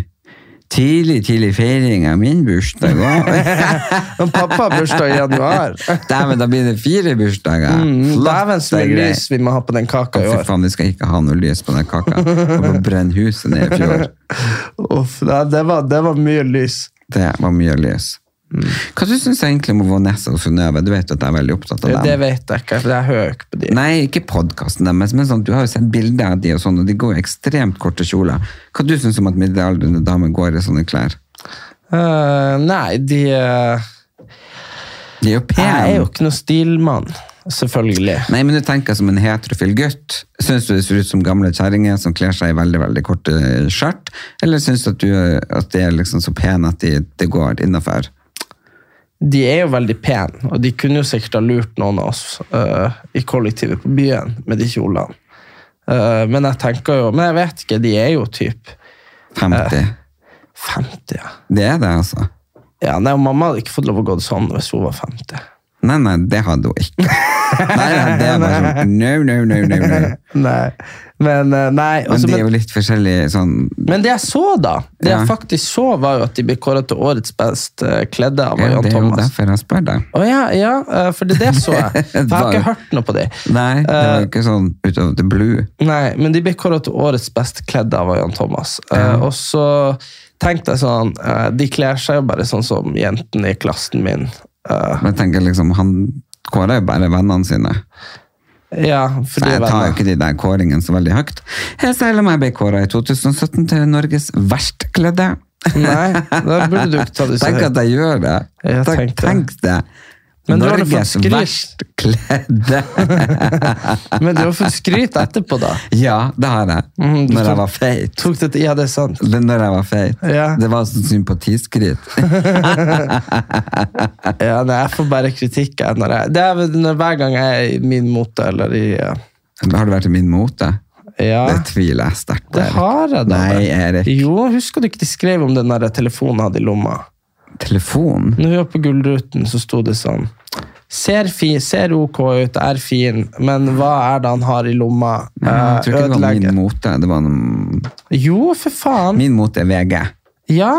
tidlig feiring av min bursdag også. Men pappa har bursdag i januar. Men da blir det 4 bursdager. Dæven som er lys vi må ha på den kaka i år. Fy faen, vi skal ikke ha noe lys på den kaka. Og på brenne huset ned i fjor. Det var mye lys. Det var mye lys. Hva du synes egentlig om Vanessa og Synnøve? Du vet at jeg er veldig opptatt av dem. Det vet jeg ikke, for jeg hører ikke på de. Nei, ikke podcasten deres, men sånn, du har jo sett bilder av de og sånn, og de går i ekstremt korte kjoler. Hva du synes om at middelaldrende damer går i sånne klær? Nei, de er jo pen. Jeg er jo ikke noe stilmann, selvfølgelig. Nei, men du tenker som en heterofil gutt. Synes du det ser ut som gamle kjerringer som kler seg i veldig, veldig korte skjørt? Eller synes du at de er liksom så pen at det går innenfor? De er jo veldig pen, og de kunne jo sikkert ha lurt noen av oss i kollektivet på byen med de kjolene. Men jeg tenker jo, men jeg vet ikke, de er jo typ 50. 50, ja. Det er det, altså. Ja, nei, og mamma hadde ikke fått lov å gå sånn hvis hun var 50. Nei, det hadde hun ikke. Nei, det var sånn, no. Nei, men nei. Men det er jo litt forskjellig sånn... Men det jeg så da, jeg faktisk så var jo at de ble kåret til årets best kledde av Jan Thomas. Det er jo derfor jeg spør deg. Ja, for det så jeg. For jeg har ikke hørt noe på det. Nei, det var ikke sånn ut av the blue. Nei, men de ble kåret til årets best kledde av Jan Thomas. Og så tenkte jeg sånn, de kler seg jo bare sånn som jentene i klassen min. Men jeg tenker liksom, han kårer jo bare vennene sine. Ja, for jeg tar jo ikke de der kåringen så veldig høyt. Selv om jeg ble kåret i 2017 til Norges verstkledde. Nei, da burde du ikke ta det så høyt. Tenk at jeg gjør det. Tenk det. Men Norges verstkledde. Men du har fått skryt etterpå da. Ja, det har jeg. Når jeg var feit. Ja, det er sant. Når jeg var feit. Ja. Det var sånn sympatiskryt. Ja, nei, jeg får bare kritikk. Det er hver gang jeg er i min mote, eller i... Har du vært i min mote? Ja. Det tviler jeg sterkt. Det har jeg da. Nei, Erik. Jo, husker du ikke de skrev om den der telefonen hadde i lomma? Telefon? Når vi var på Gullruten så stod det sånn, ser ok ut, er fin, men hva er det han har i lomma? Jeg tror ikke det var min mote, det var noen... Jo, for faen. Min mote er VG. Ja?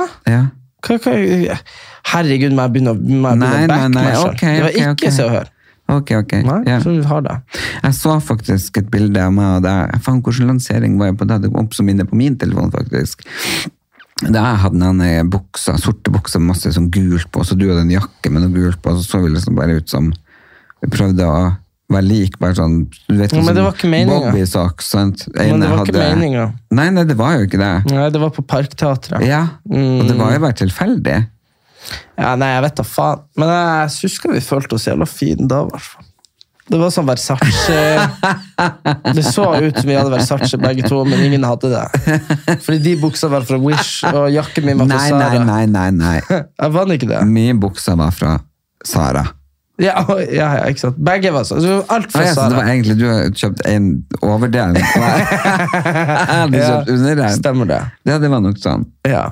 Herregud, må jeg begynne å backe meg selv. Det var ikke Se og Hør. Ok. Nei, så du har det. Jeg så faktisk et bilde av meg, og jeg fant hvordan lansering var jeg på det. Det kom opp som inne på min telefon, faktisk. Da jeg hadde denne buksa, sorte buksa med masse sånn gult på, så du hadde en jakke med noe gult på, så vi liksom bare ut som vi prøvde å være lik, bare sånn, du vet, men det var ikke meningen. Bobby socks, sant? Men det var ikke meningen. Nei, det var jo ikke det. Nei, det var på Parkteatret. Ja, og det var jo bare tilfeldig. Ja, nei, jeg vet da faen. Men jeg husker vi følte oss jævla fin da, i hvert fall. Det var sånn Versace. Det så ut som vi hadde Versace begge to, men ingen hadde det. Fordi de buksa var fra Wish, og jakken min var fra Zara. Nei. Jeg vant ikke det. Min buksa var fra Zara. Ja, ikke sant. Begge var sånn. Alt fra Zara. Det var egentlig, du har kjøpt en overdel. Jeg hadde kjøpt underdel. Stemmer det. Ja, det var nok sånn. Ja.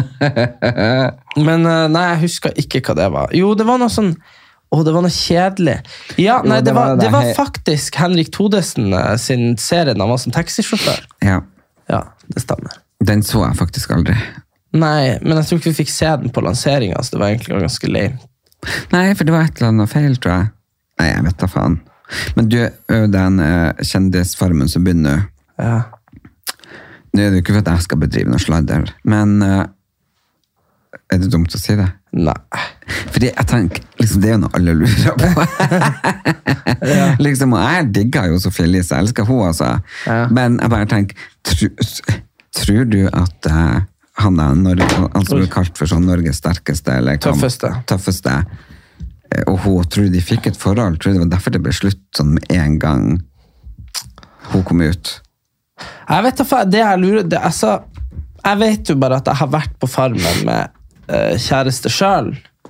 Men nei, jeg husker ikke hva det var. Jo, det var noe sånn det var noe kjedelig. Ja, nei, det var faktisk Henrik Thodesen sin serie da han var som taxisjåfør. Ja, det stemmer. Den så jeg faktisk aldri. Nei, men jeg tror ikke vi fikk se den på lanseringen, så det var egentlig ganske lame. Nei, for det var et eller annet feil, tror jeg. Nei, jeg vet da faen. Men du, den kjendisfarmen som begynner. Ja. Nå er det jo ikke for at jeg skal bedrive noe sladder, men er det dumt å si det? Nei. Fordi jeg tenker, liksom, det er jo noe alle lurer på. Liksom, og jeg digger jo Sofie Elise, jeg elsker hun, altså. Ja. Men jeg bare tenker, tror du at han som blir kalt for sånn Norges sterkeste, eller tøffeste, og hun tror de fikk et forhold, tror det var derfor det ble slutt sånn med en gang hun kom ut? Jeg vet det jeg lurer, jeg vet jo bare at jeg har vært på Farmen med kjæreste selv,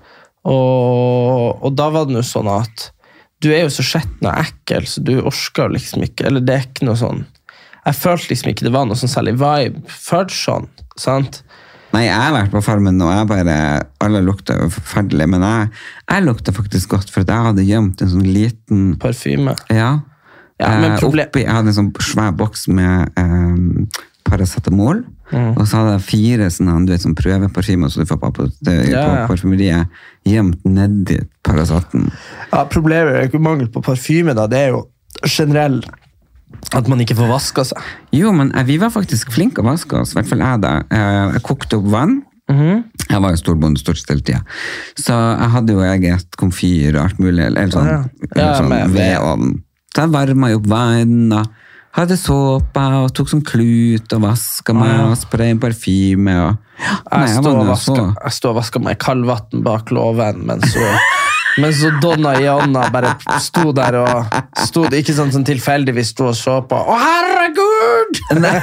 og da var det jo sånn at du er jo så skjetten og ekkel, så du orsker liksom ikke, eller det er ikke noe sånn, jeg følte liksom ikke det var noe sånn særlig vibe for sånn, sant? Nei, jeg har vært på Farmen, og jeg bare, alle lukter jo forferdelig, men jeg lukter faktisk godt, for at jeg hadde gjemt en sånn liten parfyme. Ja, men oppi, jeg hadde en sånn svær boks med paracetamol, og så hadde jeg 4 sånne, du vet, sånn prøveparfymer, så du får på parfymeriet, gjemt nedi Paracetten. Ja, problemet er ikke mangel på parfyme da, det er jo generelt at man ikke får vaske seg. Jo, men vi var faktisk flinke å vaske oss, i hvert fall jeg da. Jeg kokte opp vann, jeg var jo storbonde stort sett hele tiden, så jeg hadde jo eget komfyr og alt mulig, eller sånn vedovn. Så jeg varmet jo opp vann, og hadde såpa, og tok sånn klut, og vasket meg, og sprayet parfyme, og... Jeg stod og vasket meg i kaldvatten bak låven, men så Donna Ianna bare stod der, og stod ikke sånn tilfeldigvis stod og så på. Å, herregud!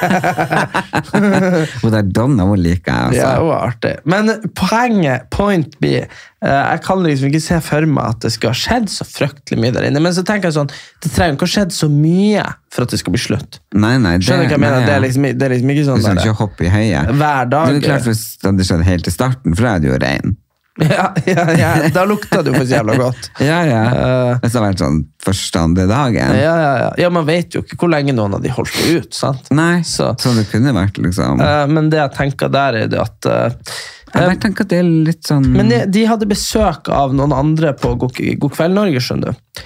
Og der Donna var like, altså. Ja, det var artig. Men point B, jeg kan liksom ikke se for meg at det skal ha skjedd så fryktelig mye der inne, men så tenker jeg sånn, det trenger ikke ha skjedd så mye for at det skal bli slutt. Nei, skjønner ikke jeg mener, det er liksom ikke sånn der, ikke hoppe i høyet. Hver dag. Det er klart hvis det hadde skjedd helt i starten, for da er det jo rein. Ja, da lukta det jo for jævla godt. Ja. Hvis det har vært sånn første dagen. Ja, man vet jo ikke hvor lenge noen av de holdt det ut, sant? Nei, så det kunne vært liksom. Men det jeg tenker der er det at jeg tenker at det er litt sånn. Men de hadde besøk av noen andre på God Kveld Norge, skjønner du,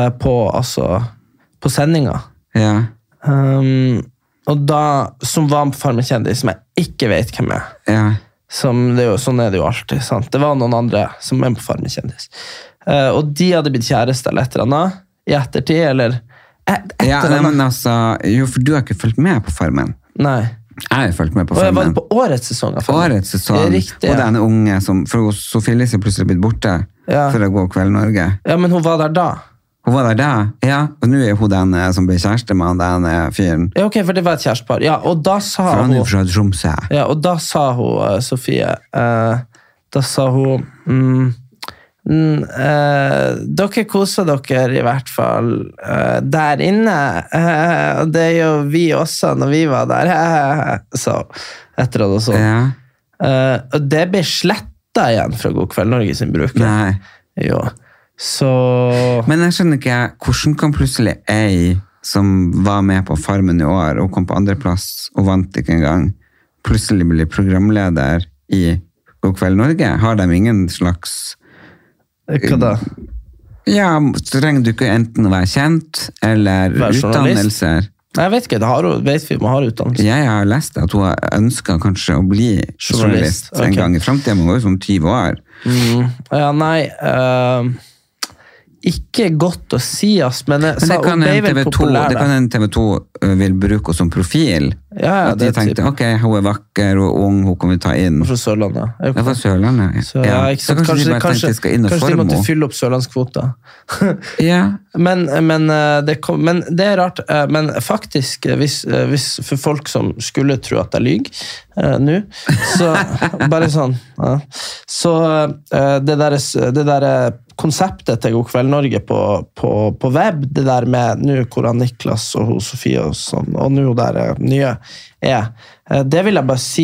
på sendinga. Ja. Og da, som var på Farmen kjendis, som jeg ikke vet hvem er. Ja. Sånn er det jo alltid, sant? Det var noen andre som er på Farmen kjendis. Og de hadde blitt kjæreste eller et eller annet i ettertid, eller men altså, jo, for du har ikke fulgt med på Farmen. Nei. Jeg har fulgt med på Farmen. Og jeg var på årets sesong av Farmen. Årets sesong, riktig, og den unge som, for Sofie Elise plutselig blitt borte for å gå Kveld Norge. Ja, men hun var der da. Hun var der da, ja. Og nå er hun den som ble kjæreste med den fyren. Ja, ok, for det var et kjærestepar. Ja, og da sa hun... For han er jo fra Tromsø. Ja, og da sa hun, Sofie, da sa hun... dere koser dere i hvert fall der inne, og det er jo vi også når vi var der, så etter det så. Ja. Og det ble slettet igjen fra God Kveld Norge sin bruker. Nei. Jo. Så... Men jeg skjønner ikke, hvordan kan plutselig ei som var med på Farmen i år og kom på andre plass og vant ikke engang, plutselig bli programleder i God Kveld Norge? Har de ingen slags... Hva da? Ja, så trenger du ikke enten å være kjent eller utdannelser. Jeg vet ikke, vet vi om hun har utdannelse. Jeg har lest at hun ønsker kanskje å bli journalist en gang i fremtiden. Hun går jo som 20 år. Ja, nei... ikke godt å si, men det kan en TV2 vil bruke som profil. Ja, at de tenkte, ok, hun vakker og ung, hun kan vi ta inn. Fra Sørlandet. Ja, fra Sørlandet. Så, så kanskje de måtte fylle opp sørlandskvota. Ja. Men det rart. Men faktisk, hvis for folk som skulle tro at jeg lyger nå, så bare sånn. Ja. Så det der konseptet til God kveld Norge på web, det der med nå hvor Niklas og Sofie og sånn, og nå der nye det vil jeg bare si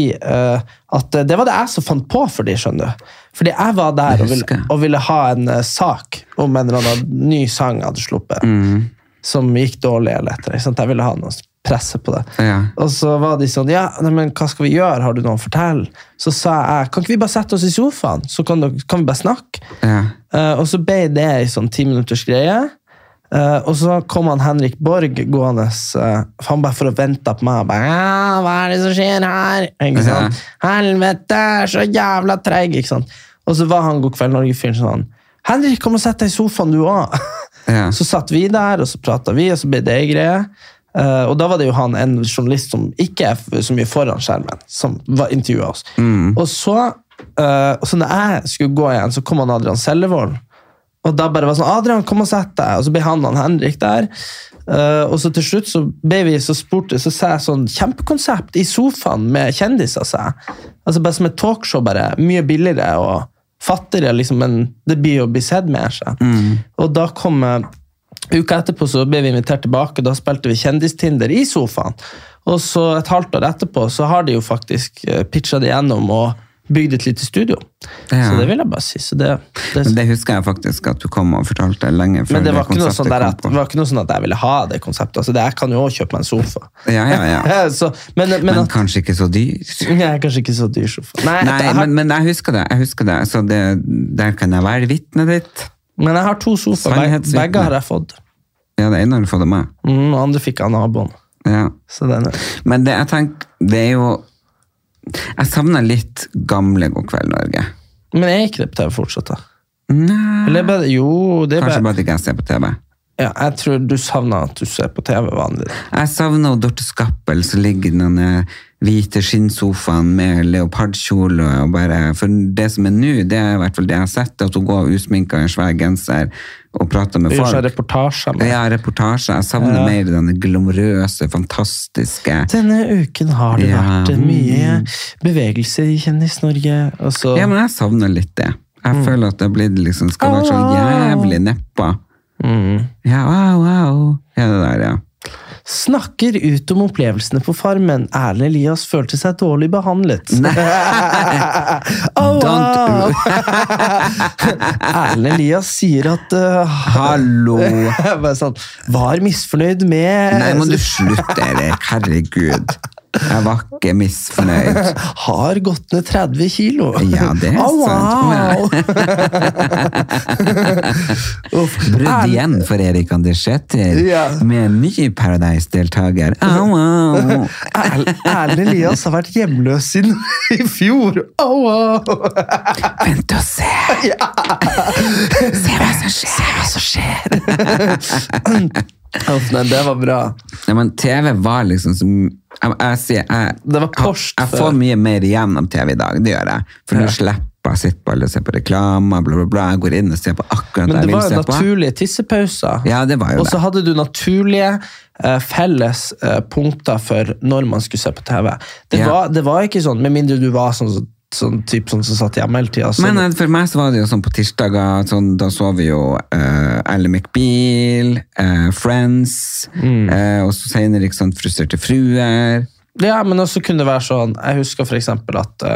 at det var det jeg som fant på for de, skjønner du. Fordi jeg var der og ville ha en sak om en eller annen ny sang jeg hadde sluppet, som gikk dårlig eller etter. Jeg ville ha noe presse på det. Ja. Og så var de sånn, men hva skal vi gjøre? Har du noe å fortelle? Så sa jeg, kan ikke vi bare sette oss i sofaen? Så kan vi bare snakke. Ja. Og så ble det i sånn 10 minutters greie. Og så kom han Henrik Borg gående, han bare for å vente på meg, bare, hva det som skjer her? Ikke sant? Helvete, så jævla treg, ikke sant? Og så var han God kveld Norge-fyren sånn, Henrik, kom og sett deg i sofaen du også. Ja. Så satt vi der, og så pratet vi, og så ble det greie. Og da var det jo han, en journalist som ikke så mye foran skjermen, som var intervjuet oss. Og så når jeg skulle gå igjen, så kom han Adrian Sellevold, og da bare var sånn, Adrian, kom og sett deg, og så ble han Henrik der, og så til slutt så ble vi så spurte, så sa jeg sånn, kjempekonsept i sofaen med kjendiser, sa jeg. Altså bare som et talkshow, bare mye billigere og fattigere, liksom, men det blir jo å bli sett mer, så. Og da kom uka etterpå så ble vi invitert tilbake, da spilte vi kjendistinder i sofaen. Og så et halvt år etterpå så har de jo faktisk pitchet det gjennom og bygd et lite studio. Ja. Så det vil jeg bare si. Så men det husker jeg faktisk at du kom og fortalte lenge før men det konseptet kom på. Det var ikke noe sånn at jeg ville ha det konseptet. Altså jeg kan jo også kjøpe meg en sofa. Ja. Så, men kanskje ikke så dyr. Nei, kanskje ikke så dyr sofa. Nei, men jeg husker det. Så der kan jeg være vitne ditt. Men jeg har 2 sofaer, begge har jeg fått. Ja, det ene har du fått av meg. Og andre fikk jeg av naboen. Ja. Men det jeg tenker, det jo jeg savner litt gamle God kveld Norge. Men er ikke det på TV fortsatt da? Nei. Eller bare, kanskje bare at ikke jeg ser på TV. Ja, jeg tror du savner at du ser på TV vanlig. Jeg savner Dorte Skappel, så ligger den hvite skinnsofaen med leopardkjole, og bare, for det som nå, det i hvert fall det jeg har sett, at hun går usminket i en svær genser og prater med folk. Reportasjer. Ja, reportasjer. Jeg savner mer denne glamorøse, fantastiske. Denne uken har det vært mye bevegelse i Kjendis-Norge. Ja, men jeg savner litt det. Jeg føler at det har blitt liksom, skal være så jævlig neppa. Ja, wow. Ja, det der, ja. Snakker ut om opplevelsene på farmen. Erlend Elias følte seg dårlig behandlet. Erlend Elias sier at hallo. Var misfornøyd med. Nei, må du slutte, Erik. Herregud. Jeg var ikke misfornøyd. Har gått ned 30 kilo. Ja, det sant. Brudd igjen for Erik Andersæter med en ny Paradise-deltager. Erlend Elias har vært hjemløs siden i fjor. Vent og se. Se hva som skjer. Det var bra. Ja, men TV var liksom som jeg får mye mer igjen om TV i dag, det gjør jeg. For nå slipper jeg å sitte på alle og se på reklame, bla bla bla, jeg går inn og ser på akkurat det jeg vil se på. Men det var naturlige tissepauser. Ja, det var jo det. Og så hadde du naturlige felles punkter for når man skulle se på TV. Det var ikke sånn, med mindre du var sånn typ som satt hjemme hele tiden. Men for meg så var det jo sånn på tirsdager, sånn, da så vi jo Ally McBeal, Friends, og så senere ikke sånn Frustrerte fruer. Ja, men også kunne det være sånn, jeg husker for eksempel at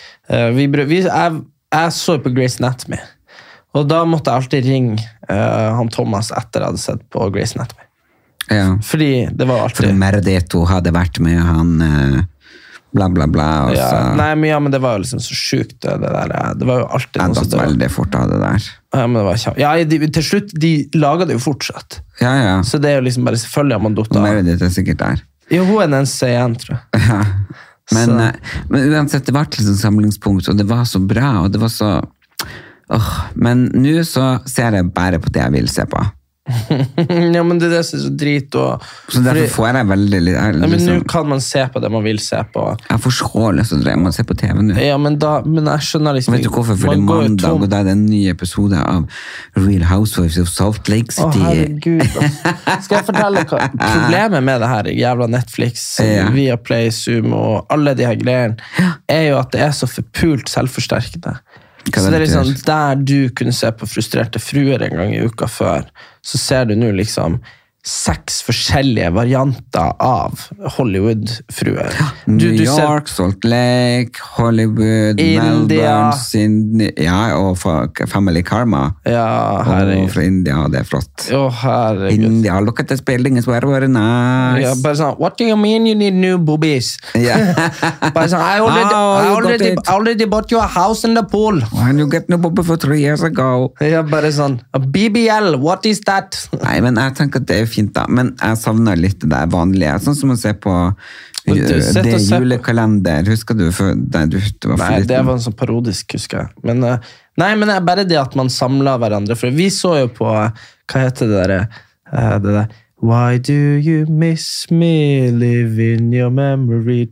jeg så på Grey's Anatomy, og da måtte jeg alltid ringe han Thomas etter jeg hadde sett på Grey's Anatomy. Ja. Fordi det var alltid... For Merdeto hadde vært med han... bla bla bla. Og Ja, så, nei, men det var jo liksom så sjukt det der. Det var jo alltid jeg noe datt veldig fort av det der. Ja, men det var kjempe. Ja, til slutt, de laget det jo fortsatt. Ja. Så det er jo liksom bare selvfølgelig har man datt Og av. Meredith er sikkert der. Jo, hun er den eneste igjen, tror jeg. Ja. Men uansett, det var et liksom samlingspunkt, og det var så bra, og det var så... Men nå så ser jeg bare på det jeg vil se på. Ja, men det er det som er så drit og... Så derfor får jeg veldig litt... Ja, men nå kan man se på det man vil se på. Jeg får så lyst til å dreie med å se på TV nå. Ja, men jeg skjønner liksom... Vet du hvorfor? Fordi mandag, og da er det en ny episode av Real Housewives of Salt Lake City. Herregud. Skal jeg fortelle hva problemet med det her jævla Netflix, Viaplay, Sumo og alle de her greiene, er jo at det er så forpult selvforsterkende. Så det er liksom der du kunne se på Frustrerte fruer en gang i uka før, så ser du nå liksom 6 forskjellige varianter av Hollywood-fruer. New York, Salt Lake, Hollywood, Melbourne, Sydney, og Family Karma. Ja, herregud. Og fra India, det er flott. Herregud. India, look at this building, it's very nice. Ja, bare sånn, what do you mean you need new boobies? Bare sånn, I already bought you a house in the pool. And you get new booby for 3 years ago. Ja, bare sånn, a BBL, what is that? Nei, men jeg tenker at det er fint da, men jeg savner litt det der vanlige, sånn som å se på det julekalender, husker du? Nei, det var en sånn parodisk, husker jeg. Men det er bare det at man samler hverandre, for vi så jo på, hva heter det der, Why do you miss me, live in your memory?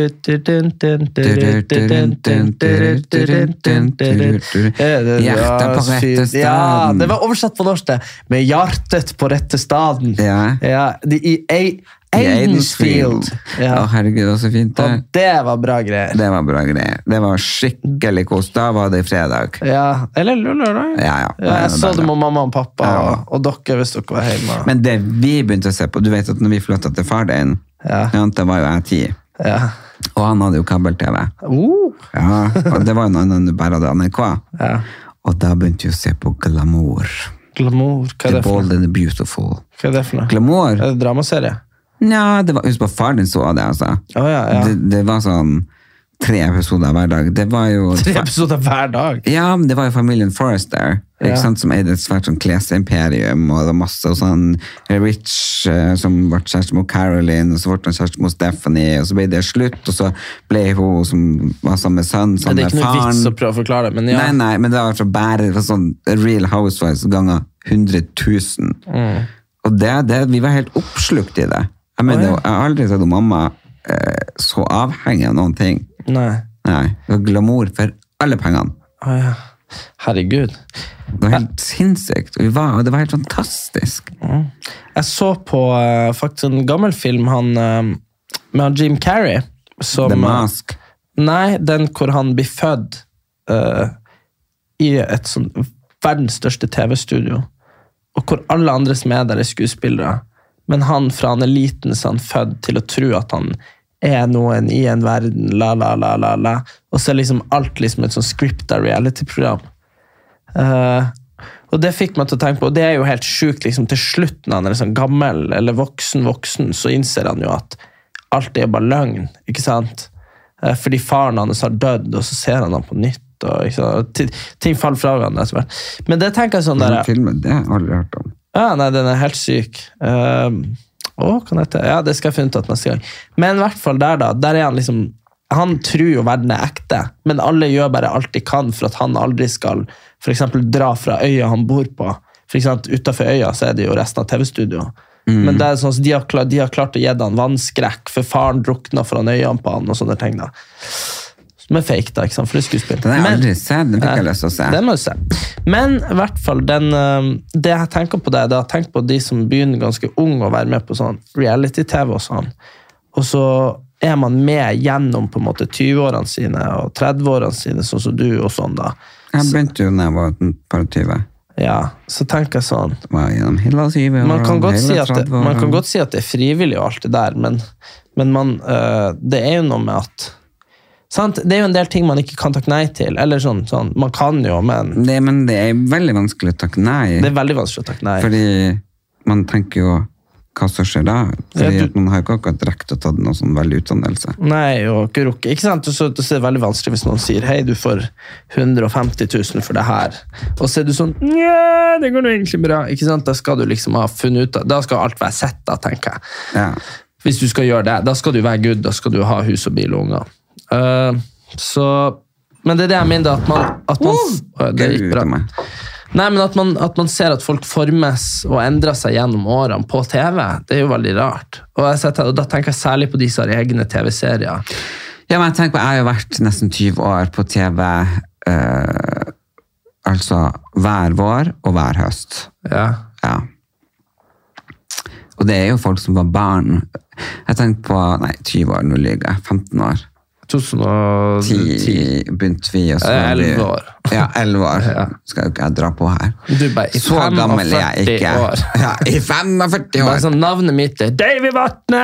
Hjertet på rette staden. Ja, det var oversatt på norsk det. Med hjertet på rette staden. Ja, i Aidensfield. Herregud, det var så fint det. Og det var bra greier. Det var bra greier. Det var skikkelig kos. Da var det fredag. Ja, eller lørdag. Ja. Jeg så det med mamma og pappa, og dere hvis dere var hjemme. Men det vi begynte å se på, du vet at når vi flyttet til far din, da var jo jeg 10. Ja. Og han hadde jo kabel-TV. Ja, og det var jo noe annet bare hadde NRK. Ja. Og da begynte vi å se på Glamour. Glamour, hva er det for noe? The Bold and the Beautiful. Hva er det for noe? Glamour? Er det dramaserie? Ja, det var, husk på far din så det, altså. Ja. Det var sånn 3 episoder hver dag. Det var jo... 3 episoder hver dag? Ja, men det var jo familien Forrester, ikke sant, som eide et svært sånn klesimperium, og det var masse, og sånn Rich, som ble kjæreste mot Caroline, og så ble han kjæreste mot Stephanie, og så ble det slutt, og så ble hun som var sammen med sønnen, sammen med faren. Det er ikke noe vits å prøve å forklare det, men ja. Nei, men det var så bare sånn Real Housewives ganger 100 000. Og vi var helt oppslukt i det. Jeg mener, jeg har aldri sett mamma så avhengig av noen ting. Nei. Det var glamour for alle pengene. Herregud. Det var helt sinnssykt. Og det var helt fantastisk. Jeg så på faktisk en gammel film med Jim Carrey. The Mask. Nei, den hvor han blir født i et sånn verdens største TV-studio. Og hvor alle andre som er der er skuespillere. Men han fra han er liten, så han født til å tro at han er noen i en verden, og så er liksom alt liksom et sånn scriptet reality-program. Og det fikk meg til å tenke på, og det er jo helt sjukt, liksom til slutt når han er liksom gammel, eller voksen, så innser han jo at alt er bare løgn, ikke sant? Fordi faren hans har dødd, og så ser han på nytt, og ting faller fra hverandre. Men det tenker jeg sånn der... Filmen, det har jeg aldri hørt om. Ja, nei, den er helt syk. Kan jeg ja, det skal jeg finne ut neste gang. Men i hvert fall der er han liksom, han tror jo verden er ekte, men alle gjør bare alt de kan for at han aldri skal, for eksempel, dra fra øya han bor på. For eksempel, utenfor øya så er det jo resten av TV-studio. Men det er sånn, de har klart å gi han vannskrekk, for faren drukna foran øynene på han, og sånne ting da. Som er fake da, ikke sant, for det er skuespill. Den har jeg aldri sett, den fikk jeg lyst til å se. Den må du se. Men i hvert fall, det jeg tenker på det er jeg tenker på de som begynner ganske ung å være med på sånn reality-TV og sånn. Og så er man med gjennom på en måte 20-årene sine og 30-årene sine, sånn som du og sånn da. Jeg begynte jo når jeg var par 20. Ja, så tenker jeg sånn. Gjennom hele 20 år, man kan godt si at det er frivillig og alt det der, men det er jo noe med at sant? Det er jo en del ting man ikke kan takke nei til, eller sånn, man kan jo, men... Men det er veldig vanskelig å takke nei. Det er veldig vanskelig å takke nei. Fordi man tenker jo, hva som skjer da? Fordi at man har ikke akkurat rekt å ta noen sånn veldig utdannelse. Nei, og ikke rukke. Ikke sant? Så det er veldig vanskelig hvis noen sier, hei, du får 150 000 for det her. Og så er du sånn, ja, det går nå egentlig bra. Ikke sant? Da skal du liksom ha funnet ut, da skal alt være sett da, tenker jeg. Ja. Hvis du skal gjøre det, da skal du være good, da skal du ha hus og bil og unger. Men det er det jeg mener, at man det gikk bra. Nei, men at man ser at folk formes og endrer seg gjennom årene på TV, det er jo veldig rart. Og da tenker jeg særlig på de som har egne TV-serier. Ja, men jeg har jo vært nesten 20 år på TV, altså hver vår og hver høst. Ja. Ja. Og det er jo folk som var barn. Jeg tenkte på, 20 år, nå lyver jeg, 15 år. 2010 begynte vi, og så 11 år. Ja, 11 år. Ja. Skal jo ikke jeg dra på her. Du bare i så gammel er jeg ikke. År. Ja, i 45 år. Sånn, navnet mitt er Davy Vatne!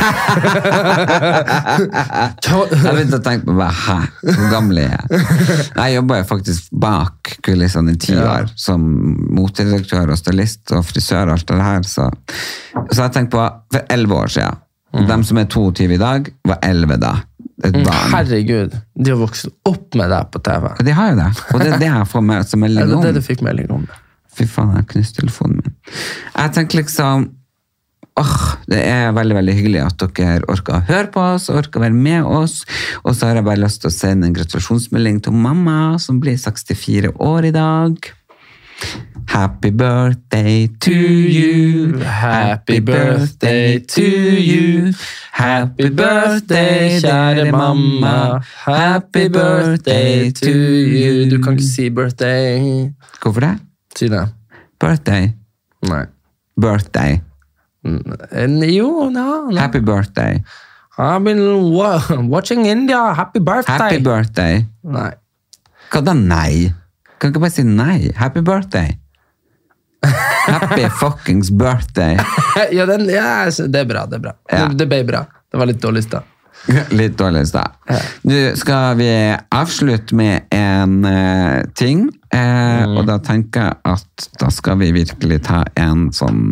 Jeg begynte å tenke på hæ, hvor gammel er jeg? Jeg jobbet jo faktisk bak kulissene i 10 år, som motredaktør og stylist og frisør og alt det her, så jeg tenkte på, for 11 år siden, de som er 22 i dag, var 11 da. Herregud, de har vokst opp med deg på TV. De har jo det, og det er det jeg får med som melding om. Det er det du fikk melding om. Fy faen, jeg knust telefonen min. Jeg tenker liksom, det er veldig, veldig hyggelig at dere orker å høre på oss, orker å være med oss, og så har jeg bare lyst til å sende en gratulasjonsmelding til mamma, som blir 64 år i dag. Happy birthday to you. Happy birthday to you. Happy birthday, kjære mamma. Happy birthday to you. Du kan ikke si birthday. Hvorfor det? Si det. Birthday. Nei. Birthday. Jo, no. Happy birthday. I've been watching India. Happy birthday. Happy birthday. Nei. Hva da nei? Kan ikke bare si nei. Happy birthday. Happy fuckings birthday. Ja, det er bra, det er bra. Ja. Det ble bra. Det var litt dårlig da. Litt dårlig da. Nå skal vi avslutte med en ting, og da tenker jeg at da skal vi virkelig ta en sånn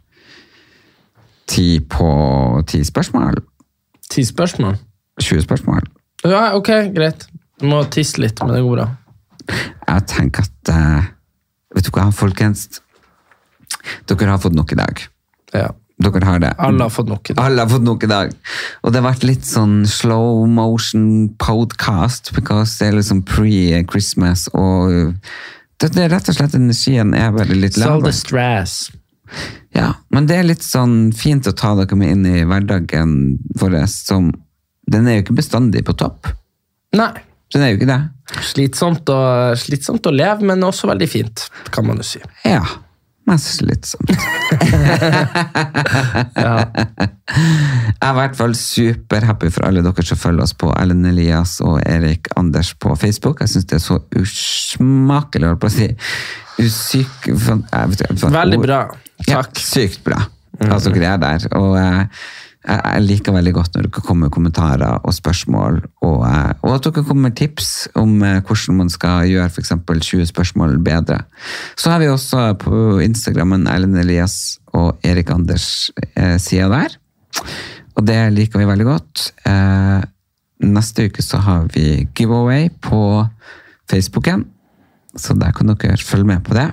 10 på 10 spørsmål. 10 spørsmål? 20 spørsmål. Ja, ok, greit. Du må tisse litt, men det går bra. Jeg tenker at vet du hva, folkens, dere har fått nok i dag. Ja. Dere har det. Alle har fått nok i dag. Alle har fått nok i dag. Og det har vært litt sånn slow motion podcast, because det er liksom pre-Christmas, og det er rett og slett energien er veldig litt All the lavere. stress. Ja, men det er litt sånn fint å ta dere med inn i hverdagen vår, som den er jo ikke bestandig på topp. Nei. Den er jo ikke det. Slitsomt å leve, men også veldig fint, kan man jo si. Ja, mest slitsomt. Ja. Jeg er i hvert fall superhappy for alle dere som følger oss på Ellen Elias og Erik Anders på Facebook. Jeg synes det er så usmakelig, holdt på å si. Veldig bra. Takk. Ja, sykt bra. Altså, dere er der. Og jeg liker veldig godt når dere kommer med kommentarer og spørsmål, og at dere kommer med tips om hvordan man skal gjøre for eksempel 20 spørsmål bedre. Så har vi også på Instagrammen Ellen Elias og Erik Anders siden der, og det liker vi veldig godt. Neste uke så har vi giveaway på Facebooken, så der kan dere følge med på det.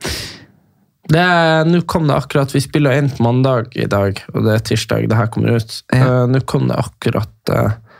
Nå kom det akkurat, vi spiller inn på mandag i dag, og det er tirsdag det her kommer ut. Ja. Nå kom det akkurat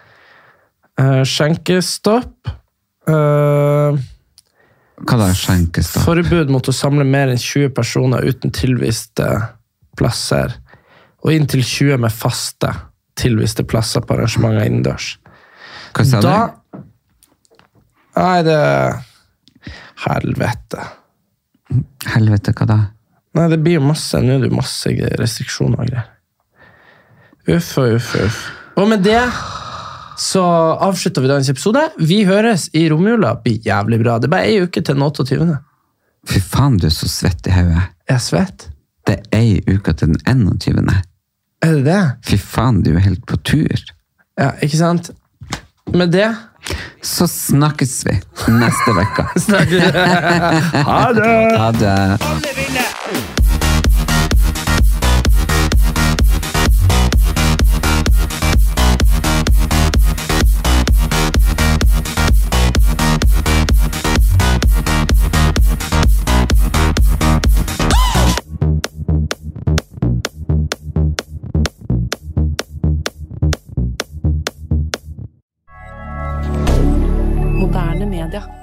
skjenkestopp. Hva da, skjenkestopp? Forbud mot å samle mer enn 20 personer uten tilviste plasser, og inntil 20 med faste tilviste plasser på arrangementer innendørs. Hva sa du? Nei, det helvete. Helvete, hva da? Nei, det blir jo masse, nå er det jo masse restriksjoner og greier. Uff. Og med det så avslutter vi dagens episode. Vi høres i romjula. Det blir jævlig bra. Det er bare en uke til den 28. Fy faen, du er så svett i hodet. Jeg er svett. Det er en uke til den 21. Er det det? Fy faen, du er helt på tur. Ja, ikke sant? Med det så snakkes vi neste vekka. Ha det! Ha det. Alle vinner! media.